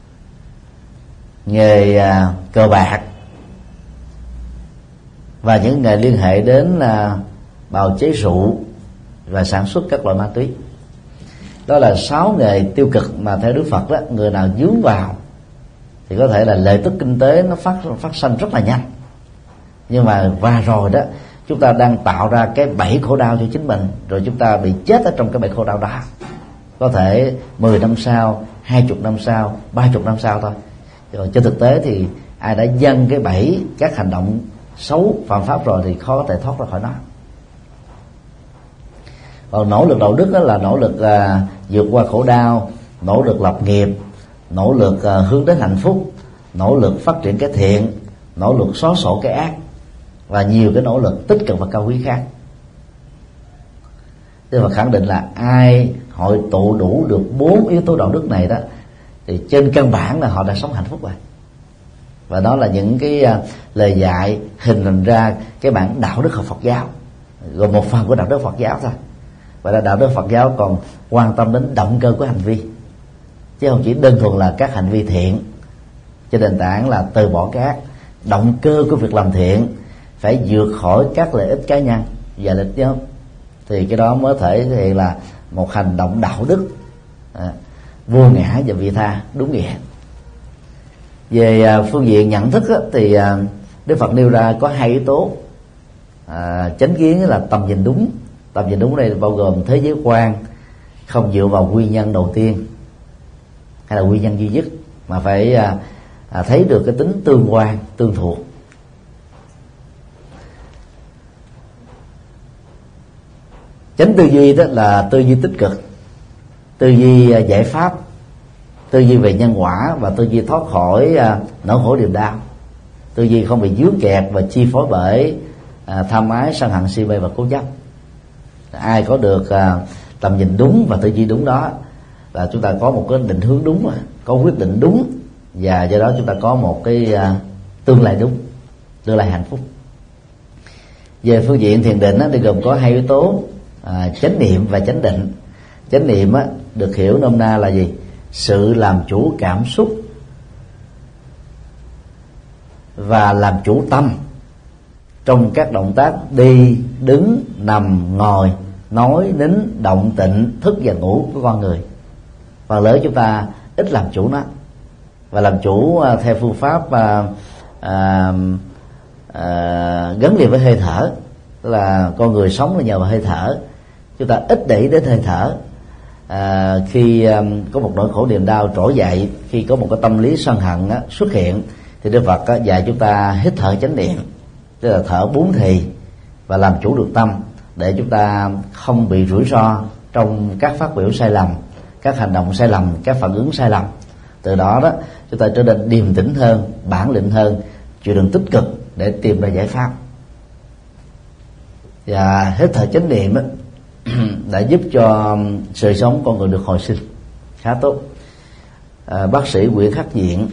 nghề cờ bạc, và những nghề liên hệ đến bào chế rượu và sản xuất các loại ma túy. Đó là 6 nghề tiêu cực mà theo Đức Phật đó, người nào dướng vào thì có thể là lợi tức kinh tế nó phát sinh rất là nhanh, nhưng mà và rồi đó chúng ta đang tạo ra cái bẫy khổ đau cho chính mình, rồi chúng ta bị chết ở trong cái bẫy khổ đau đó. Có thể 10 năm sau, 20 năm sau, 30 năm sau thôi. Rồi trên thực tế thì ai đã dâng cái bẫy các hành động xấu phạm pháp rồi thì khó có thể thoát ra khỏi nó. Còn nỗ lực đạo đức đó là nỗ lực vượt qua khổ đau, nỗ lực lập nghiệp, nỗ lực hướng đến hạnh phúc, nỗ lực phát triển cái thiện, nỗ lực xóa sổ cái ác, và nhiều cái nỗ lực tích cực và cao quý khác. Thế mà khẳng định là ai hội tụ đủ được 4 yếu tố đạo đức này đó thì trên căn bản là họ đã sống hạnh phúc rồi. Và đó là những cái lời dạy hình thành ra cái bản đạo đức học Phật giáo, gồm một phần của đạo đức Phật giáo thôi. Và là đạo đức Phật giáo còn quan tâm đến động cơ của hành vi, chứ không chỉ đơn thuần là các hành vi thiện. Trên nền tảng là từ bỏ cái ác, động cơ của việc làm thiện phải vượt khỏi các lợi ích cá nhân và lợi ích nhóm, thì cái đó mới thể hiện là một hành động đạo đức vô ngã và vị tha đúng nghĩa. Về phương diện nhận thức á, thì Đức Phật nêu ra có 2 yếu tố. Chánh kiến là tầm nhìn đúng. Tầm nhìn đúng này bao gồm thế giới quan, không dựa vào nguyên nhân đầu tiên hay là nguyên nhân duy nhất, mà phải thấy được cái tính tương quan, tương thuộc. Chánh tư duy đó là tư duy tích cực, tư duy giải pháp, tư duy về nhân quả và tư duy thoát khỏi nỗi khổ niềm đau. Tư duy không bị dướng kẹt và chi phối bởi tham ái, sân hận, si mê và cố chấp. Ai có được tầm nhìn đúng và tư duy đúng đó là chúng ta có một cái định hướng đúng, có quyết định đúng, và do đó chúng ta có một cái tương lai đúng, tương lai hạnh phúc. Về phương diện thiền định thì gồm có 2 yếu tố, chánh niệm và chánh định. Chánh niệm được hiểu nôm na là gì? Sự làm chủ cảm xúc và làm chủ tâm trong các động tác đi, đứng, nằm, ngồi, nói, nín, động, tịnh, thức và ngủ của con người. Phần lớn chúng ta ít làm chủ nó, và làm chủ theo phương pháp gắn liền với hơi thở, tức là con người sống là nhờ vào hơi thở. Chúng ta ít để ý đến hơi thở. Khi có một nỗi khổ niềm đau trỗi dậy, khi có một cái tâm lý sân hận xuất hiện, thì Đức Phật dạy chúng ta hít thở chánh niệm, tức là thở 4 thì và làm chủ được tâm, để chúng ta không bị rủi ro trong các phát biểu sai lầm, các hành động sai lầm, các phản ứng sai lầm. Từ đó đó chúng ta trở nên điềm tĩnh hơn, bản lĩnh hơn, chịu đựng tích cực để tìm ra giải pháp. Và hít thở chánh niệm đã giúp cho đời sống con người được hồi sinh khá tốt. Bác sĩ Nguyễn Khắc Diện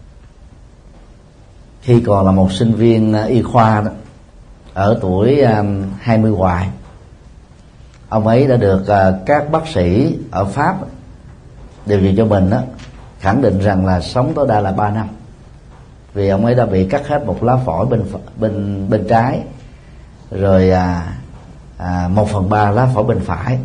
khi còn là một sinh viên y khoa đó, ở tuổi 20 hoài, ông ấy đã được các bác sĩ ở Pháp điều trị cho mình đó, khẳng định rằng là sống tối đa là 3 năm, vì ông ấy đã bị cắt hết một lá phổi bên trái, rồi 1/3 lá phổi bên phải.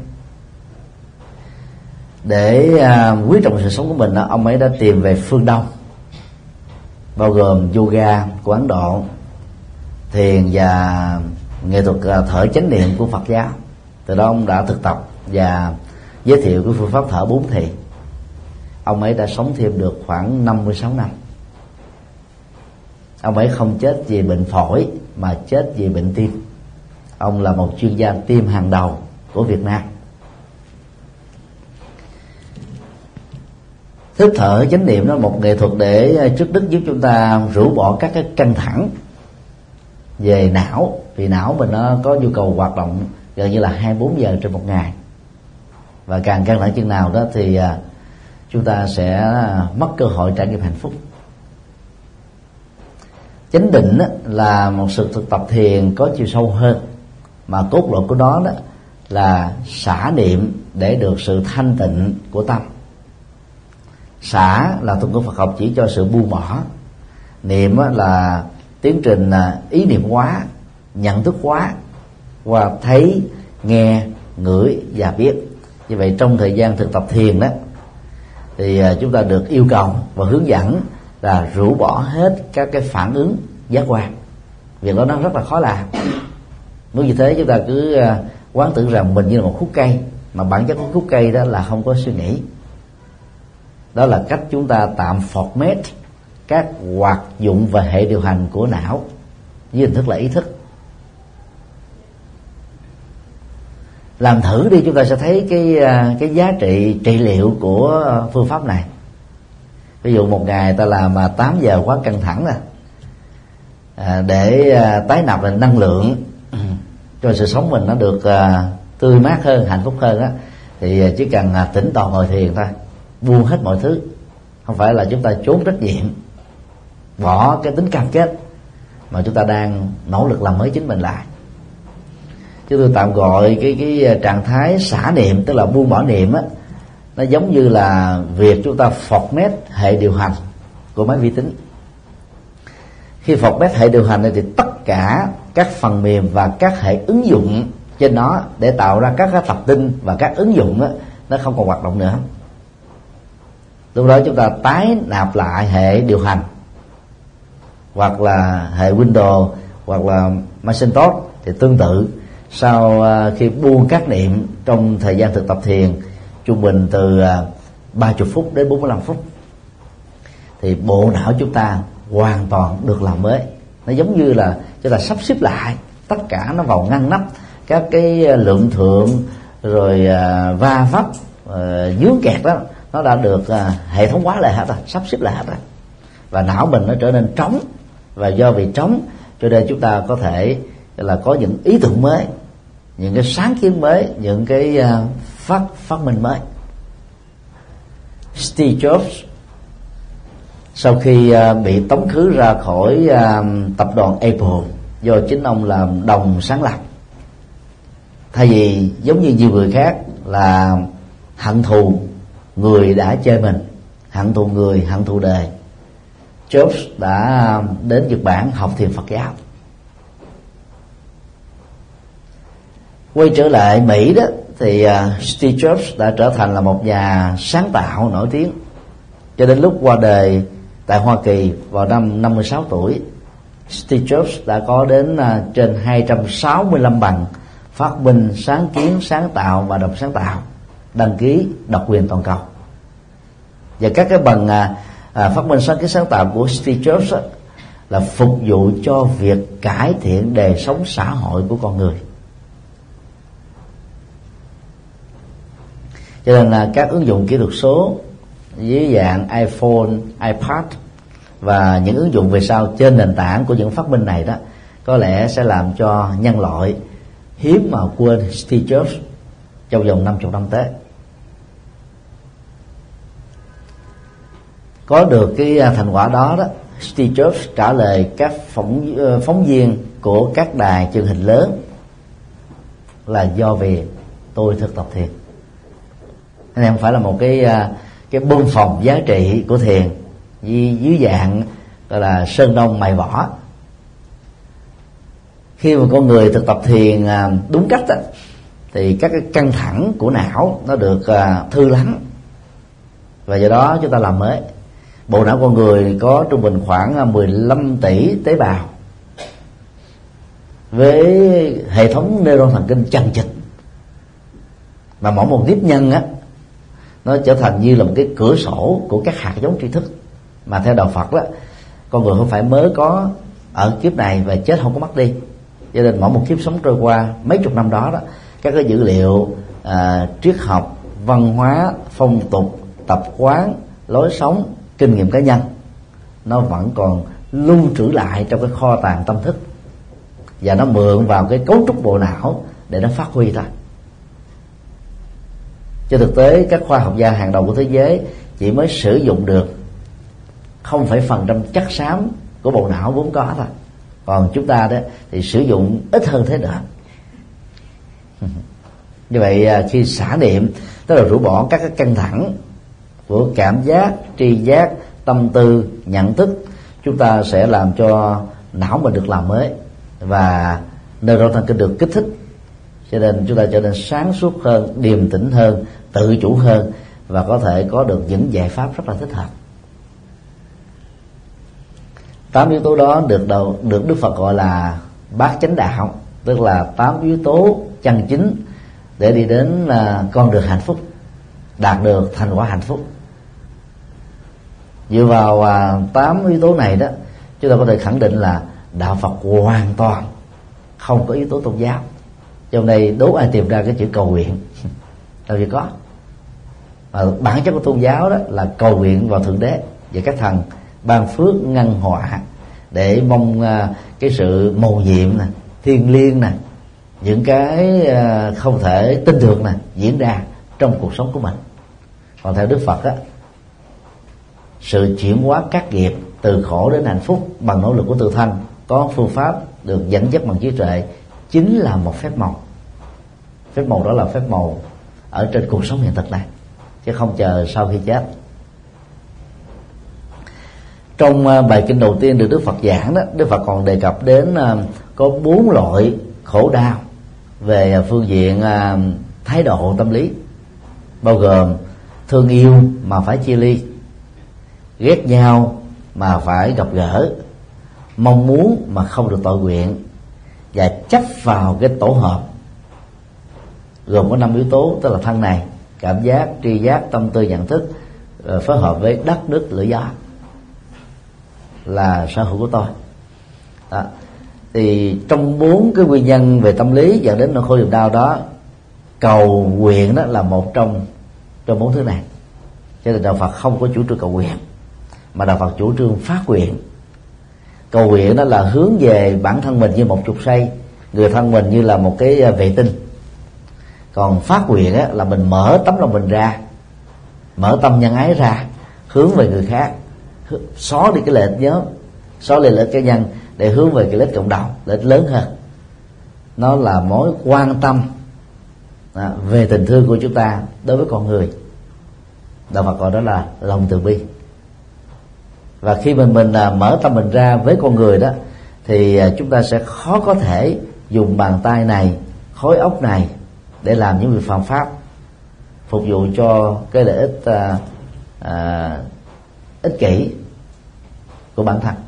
Để quý trọng sự sống của mình đó, ông ấy đã tìm về phương Đông, bao gồm yoga của Ấn Độ, thiền và nghệ thuật thở chánh niệm của Phật giáo. Từ đó ông đã thực tập và giới thiệu cái phương pháp thở 4 thì. Ông ấy đã sống thêm được khoảng 56 năm. Ông ấy không chết vì bệnh phổi mà chết vì bệnh tim. Ông là một chuyên gia tim hàng đầu của Việt Nam. Hít thở chánh niệm đó là một nghệ thuật để trước đức giúp chúng ta rũ bỏ các cái căng thẳng về não, vì não mình nó có nhu cầu hoạt động gần như là 24 giờ trên một ngày, và càng căng thẳng chừng nào đó thì chúng ta sẽ mất cơ hội trải nghiệm hạnh phúc. Chánh định là một sự thực tập thiền có chiều sâu hơn, mà cốt lõi của nó đó là xả niệm để được sự thanh tịnh của tâm. Xả là thuật ngữ Phật học chỉ cho sự buông bỏ. Niệm là tiến trình ý niệm hóa, nhận thức hóa, qua thấy, nghe, ngửi và biết. Như vậy trong thời gian thực tập thiền đó thì chúng ta được yêu cầu và hướng dẫn là rũ bỏ hết các cái phản ứng giác quan. Việc đó nó rất là khó làm. Nếu như thế chúng ta cứ quán tưởng rằng mình như là một khúc cây, mà bản chất của khúc cây đó là không có suy nghĩ. Đó là cách chúng ta tạm format các hoạt dụng và hệ điều hành của não với hình thức là ý thức. Làm thử đi, chúng ta sẽ thấy cái giá trị trị liệu của phương pháp này. Ví dụ một ngày ta làm 8 giờ quá căng thẳng để tái nạp lại năng lượng cho sự sống mình nó được tươi mát hơn, hạnh phúc hơn thì chỉ cần tĩnh tọa ngồi thiền thôi, buông hết mọi thứ. Không phải là chúng ta trốn trách nhiệm, bỏ cái tính cam kết, mà chúng ta đang nỗ lực làm mới chính mình lại. Chứ tôi tạm gọi cái trạng thái xả niệm, tức là buông bỏ niệm nó giống như là việc chúng ta format hệ điều hành của máy vi tính. Khi format hệ điều hành này thì tất cả các phần mềm và các hệ ứng dụng trên nó để tạo ra các tập tin và các ứng dụng nó không còn hoạt động nữa. Lúc đó chúng ta tái nạp lại hệ điều hành, hoặc là hệ Windows hoặc là Macintosh thì tương tự. Sau khi buông các niệm trong thời gian thực tập thiền trung bình từ 30 phút đến 45 phút thì bộ não chúng ta hoàn toàn được làm mới. Nó giống như là chúng ta sắp xếp lại tất cả nó vào ngăn nắp, các cái lượng thượng rồi va vấp dướng kẹt đó nó đã được hệ thống hóa lại hết rồi, sắp xếp lại hết rồi, và não mình nó trở nên trống. Và do vì trống cho nên chúng ta có thể là có những ý tưởng mới, những cái sáng kiến mới, những cái phát minh mới. Steve Jobs sau khi bị tống khứ ra khỏi tập đoàn Apple do chính ông làm đồng sáng lập, thay vì giống như nhiều người khác là hận thù người đã chơi mình, hận thù người, hận thù đời, Jobs đã đến Nhật Bản học thiền Phật giáo. Quay trở lại Mỹ đó thì Steve Jobs đã trở thành là một nhà sáng tạo nổi tiếng, cho đến lúc qua đời tại Hoa Kỳ vào năm 56 tuổi. Steve Jobs đã có đến trên 265 bằng phát minh, sáng kiến, sáng tạo và đồng sáng tạo đăng ký độc quyền toàn cầu. Và các cái bằng phát minh, sáng kiến, sáng tạo của Steve Jobs là phục vụ cho việc cải thiện đời sống xã hội của con người. Cho nên là các ứng dụng kỹ thuật số dưới dạng iPhone, iPad và những ứng dụng về sau trên nền tảng của những phát minh này đó có lẽ sẽ làm cho nhân loại hiếm mà quên Steve Jobs trong vòng 50 năm tới. Có được cái thành quả đó đó, Steve Jobs trả lời các phóng viên của các đài truyền hình lớn là do vì tôi thực tập thiền. Này không phải là một cái bưng phòng giá trị của thiền dưới dạng gọi là sơn đông mài võ. Khi mà con người thực tập thiền đúng cách đó, thì các cái căng thẳng của não nó được thư lắng, và do đó chúng ta làm mới. Bộ não con người có trung bình khoảng 15 tỷ tế bào với hệ thống neuron thần kinh chằng chịt, mà mỗi một kiếp nhân á nó trở thành như là một cái cửa sổ của các hạt giống tri thức. Mà theo đạo Phật đó, con người không phải mới có ở kiếp này và chết không có mất đi, cho nên mỗi một kiếp sống trôi qua mấy chục năm đó các cái dữ liệu triết học, văn hóa, phong tục, tập quán, lối sống, kinh nghiệm cá nhân nó vẫn còn lưu trữ lại trong cái kho tàng tâm thức, và nó mượn vào cái cấu trúc bộ não để nó phát huy thôi. Trên thực tế, các khoa học gia hàng đầu của thế giới chỉ mới sử dụng được 0,% chất xám của bộ não vốn có thôi. Còn chúng ta đó thì sử dụng ít hơn thế nữa. Như vậy khi xả niệm, tức là rũ bỏ các cái căng thẳng của cảm giác, tri giác, tâm tư, nhận thức, chúng ta sẽ làm cho não mình được làm mới và neuron thần kinh được kích thích cho nên chúng ta trở nên sáng suốt hơn, điềm tĩnh hơn, tự chủ hơn, và có thể có được những giải pháp rất là thích hợp. 8 yếu tố đó được Đức Phật gọi là bát chánh đạo, tức là 8 yếu tố chân chính để đi đến con đường hạnh phúc, đạt được thành quả hạnh phúc. Dựa vào 8 yếu tố này đó, chúng ta có thể khẳng định là đạo Phật hoàn toàn không có yếu tố tôn giáo. Trong đây đố ai tìm ra cái chữ cầu nguyện? Đâu chỉ có. Và bản chất của tôn giáo đó là cầu nguyện vào Thượng Đế và các thần ban phước ngăn họa, để mong cái sự mầu nhiệm nè, thiêng liêng nè, những cái không thể tin được nè diễn ra trong cuộc sống của mình. Còn theo Đức Phật á, sự chuyển hóa các nghiệp từ khổ đến hạnh phúc bằng nỗ lực của tự thân, có phương pháp được dẫn dắt bằng trí tuệ, chính là một phép màu. Phép màu đó là phép màu ở trên cuộc sống hiện thực này, chứ không chờ sau khi chết. Trong bài kinh đầu tiên được Đức Phật giảng đó, Đức Phật còn đề cập đến có 4 loại khổ đau về phương diện thái độ tâm lý, bao gồm thương yêu mà phải chia ly, ghét nhau mà phải gặp gỡ, mong muốn mà không được tội nguyện, và chấp vào cái tổ hợp gồm có 5 yếu tố, tức là thân này, cảm giác, tri giác, tâm tư, nhận thức, phối hợp với đất, nước, lửa, gió là sở hữu của tôi. Đó. Thì trong 4 cái nguyên nhân về tâm lý dẫn đến nỗi khổ niềm đau đó, cầu nguyện đó là một trong 4 thứ này. Cho nên đạo Phật không có chủ trương cầu nguyện, mà đạo Phật chủ trương phát nguyện. Cầu nguyện đó là hướng về bản thân mình như một trục xây, người thân mình như là một cái vệ tinh. Còn phát nguyện á, là mình mở tấm lòng mình ra, mở tâm nhân ái ra, hướng về người khác, xóa đi cái lợi ích nhóm, xóa đi lợi ích cá nhân để hướng về cái lợi ích cộng đồng, lợi ích lớn hơn. Nó là mối quan tâm về tình thương của chúng ta đối với con người. Đạo Phật gọi đó là lòng từ bi. Và khi mình mở tâm mình ra với con người đó, thì chúng ta sẽ khó có thể dùng bàn tay này, khối óc này để làm những việc phạm pháp, phục vụ cho cái lợi ích ích kỷ của bản thân.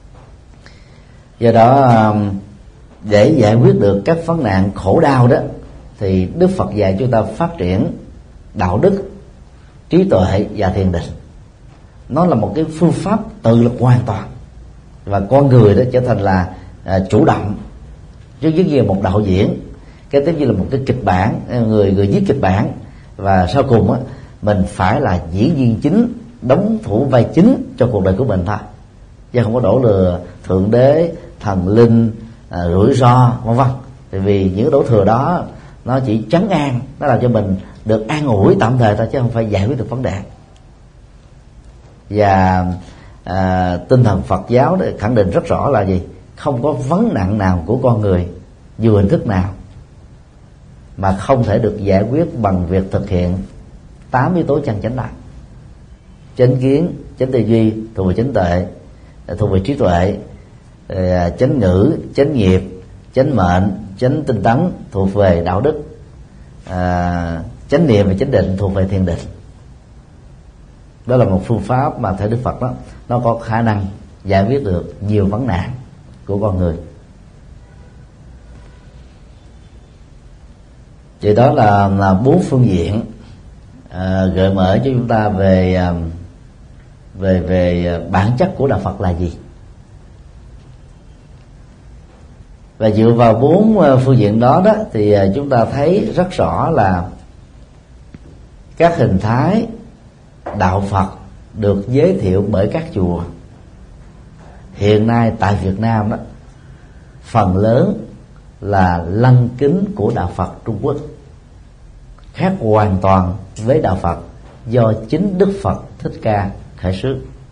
Do đó để giải quyết được các vấn nạn khổ đau đó, thì Đức Phật dạy chúng ta phát triển đạo đức, trí tuệ và thiền định. Nó là một cái phương pháp tự lực hoàn toàn, và con người đó trở thành là chủ động, chứ giống như một đạo diễn, cái tiếp như là một cái kịch bản, người viết kịch bản, và sau cùng á mình phải là diễn viên chính, đóng thủ vai chính cho cuộc đời của mình thôi, chứ không có đổ lừa thượng đế, thần linh, rủi ro vân vân. Tại vì những đổ thừa đó nó chỉ trấn an, nó làm cho mình được an ủi tạm thời thôi, chứ không phải giải quyết được vấn đề. Và tinh thần Phật giáo để khẳng định rất rõ là gì? Không có vấn nạn nào của con người dù hình thức nào mà không thể được giải quyết bằng việc thực hiện 8 yếu tố chân chánh này: chánh kiến, chánh tư duy thuộc về chánh tuệ, thuộc về trí tuệ, chánh ngữ, chánh nghiệp, chánh mệnh, chánh tinh tấn thuộc về đạo đức, chánh niệm và chánh định thuộc về thiền định. Đó là một phương pháp mà theo Đức Phật đó, nó có khả năng giải quyết được nhiều vấn nạn của con người. Thì đó là 4 phương diện gợi mở cho chúng ta về bản chất của đạo Phật là gì. Và dựa vào 4 phương diện đó thì chúng ta thấy rất rõ là các hình thái đạo Phật được giới thiệu bởi các chùa hiện nay tại Việt Nam đó, phần lớn là lăng kính của đạo Phật Trung Quốc, khác hoàn toàn với đạo Phật do chính Đức Phật Thích Ca khởi xướng.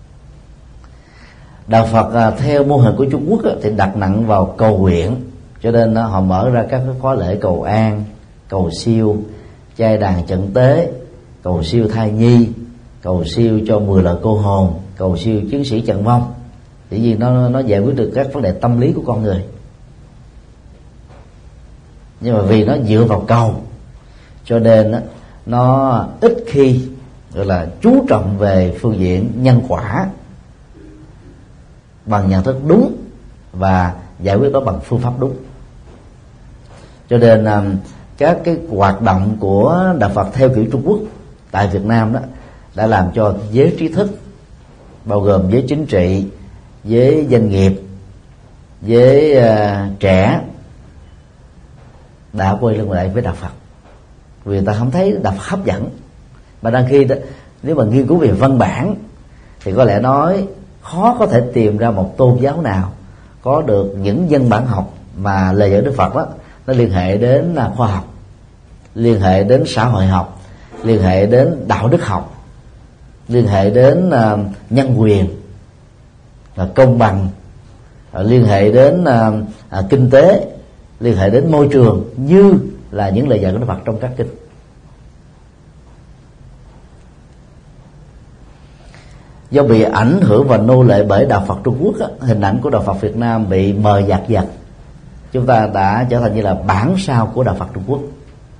Đạo Phật theo mô hình của Trung Quốc thì đặt nặng vào cầu nguyện, cho nên họ mở ra các khóa lễ cầu an, cầu siêu, trai đàn trận tế, cầu siêu thai nhi, cầu siêu cho 10 loại cô hồn, cầu siêu chiến sĩ trận vong. Dĩ nhiên nó giải quyết được các vấn đề tâm lý của con người. nhưng mà vì nó dựa vào cầu cho nên nó ít khi gọi là chú trọng về phương diện nhân quả bằng nhận thức đúng và giải quyết nó bằng phương pháp đúng. Cho nên các cái hoạt động của đạo Phật theo kiểu Trung Quốc tại Việt Nam đó đã làm cho giới trí thức, bao gồm giới chính trị, giới doanh nghiệp, giới trẻ, đã quay lưng lại với đạo Phật vì người ta không thấy đạo Phật hấp dẫn. Mà đăng khi đó, nếu mà nghiên cứu về văn bản thì có lẽ nói khó có thể tìm ra một tôn giáo nào có được những văn bản học mà lời dạy Đức Phật đó nó liên hệ đến khoa học, liên hệ đến xã hội học, liên hệ đến đạo đức học, liên hệ đến nhân quyền, công bằng, liên hệ đến kinh tế, liên hệ đến môi trường như là những lời dạy của Đức Phật trong các kinh. Do bị ảnh hưởng và nô lệ bởi đạo Phật Trung Quốc á, hình ảnh của đạo Phật Việt Nam bị mờ nhạt dần. Chúng ta đã trở thành như là bản sao của đạo Phật Trung Quốc.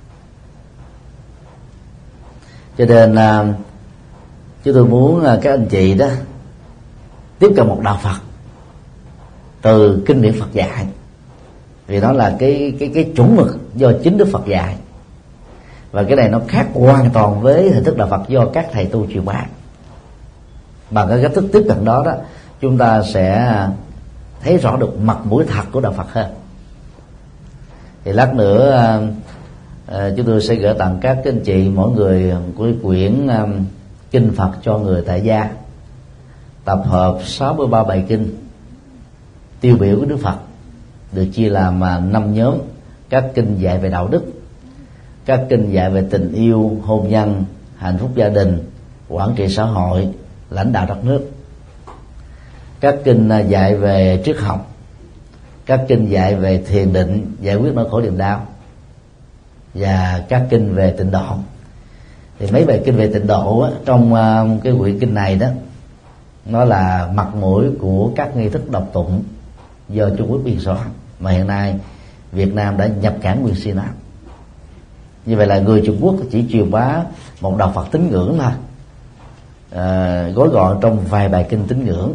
Cho nên chúng tôi muốn các anh chị đó tiếp cận một đạo Phật từ kinh điển Phật dạy, vì nó là cái chuẩn mực do chính Đức Phật dạy, và cái này nó khác hoàn toàn với hình thức đạo Phật do các thầy tu truyền bá. Bằng cái cách thức tiếp cận đó chúng ta sẽ thấy rõ được mặt mũi thật của đạo Phật hơn. Thì lát nữa chúng tôi sẽ gửi tặng các anh chị mỗi người một quyển kinh Phật cho người tại gia, tập hợp 63 bài kinh tiêu biểu của Đức Phật, được chia làm 5 nhóm: các kinh dạy về đạo đức, các kinh dạy về tình yêu, hôn nhân, hạnh phúc gia đình, quản trị xã hội, lãnh đạo đất nước, các kinh dạy về triết học, các kinh dạy về thiền định, giải quyết nỗi khổ niềm đau, và các kinh về tịnh độ. Thì mấy bài kinh về tịnh độ trong cái quyển kinh này đó, nó là mặt mũi của các nghi thức đọc tụng do Trung Quốc biên soạn, mà hiện nay Việt Nam đã nhập cảng nguyên si Nam. Như vậy là người Trung Quốc chỉ truyền bá một đạo Phật tín ngưỡng thôi, gói gọn trong vài bài kinh tín ngưỡng,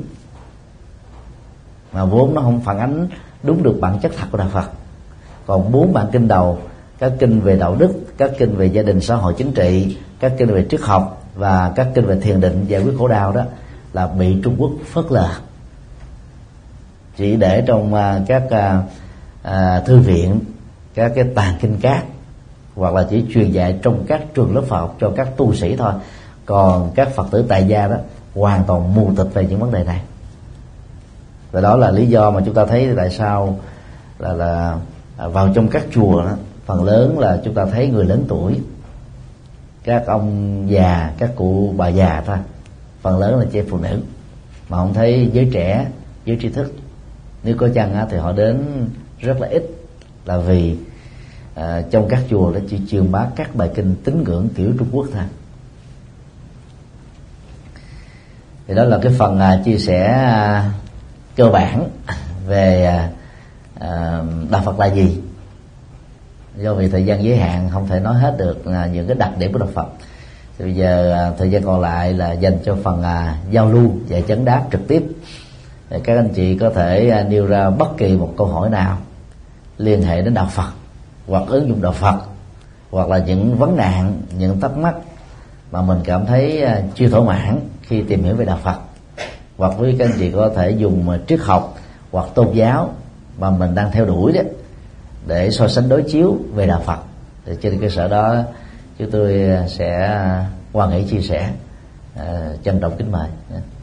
mà vốn nó không phản ánh đúng được bản chất thật của đạo Phật. Còn 4 bản kinh đầu, các kinh về đạo đức, các kinh về gia đình xã hội chính trị, các kinh về triết học và các kinh về thiền định giải quyết khổ đau đó, là bị Trung Quốc phớt lờ, chỉ để trong các thư viện, các cái tàng kinh cát, hoặc là chỉ truyền dạy trong các trường lớp Phật cho các tu sĩ thôi. Còn các Phật tử tại gia đó hoàn toàn mù tịch về những vấn đề này. Và đó là lý do mà chúng ta thấy tại sao là vào trong các chùa đó, phần lớn là chúng ta thấy người lớn tuổi, các ông già, các cụ bà già thôi, phần lớn là chị em phụ nữ, mà không thấy giới trẻ, giới trí thức. Nếu có chăng thì họ đến rất là ít, là vì trong các chùa đó chỉ truyền bá các bài kinh tín ngưỡng kiểu Trung Quốc thôi. Thì đó là cái phần chia sẻ cơ bản về đạo Phật là gì. Do vì thời gian giới hạn không thể nói hết được những cái đặc điểm của đạo Phật, thì bây giờ thời gian còn lại là dành cho phần giao lưu và chấn đáp trực tiếp. Để các anh chị có thể nêu ra bất kỳ một câu hỏi nào liên hệ đến đạo Phật, hoặc ứng dụng đạo Phật, hoặc là những vấn nạn, những thắc mắc mà mình cảm thấy chưa thỏa mãn khi tìm hiểu về đạo Phật, hoặc với các anh chị có thể dùng triết học hoặc tôn giáo mà mình đang theo đuổi đó để so sánh đối chiếu về đạo Phật. Thì trên cơ sở đó chúng tôi sẽ hoan hỷ chia sẻ, trân trọng kính mời.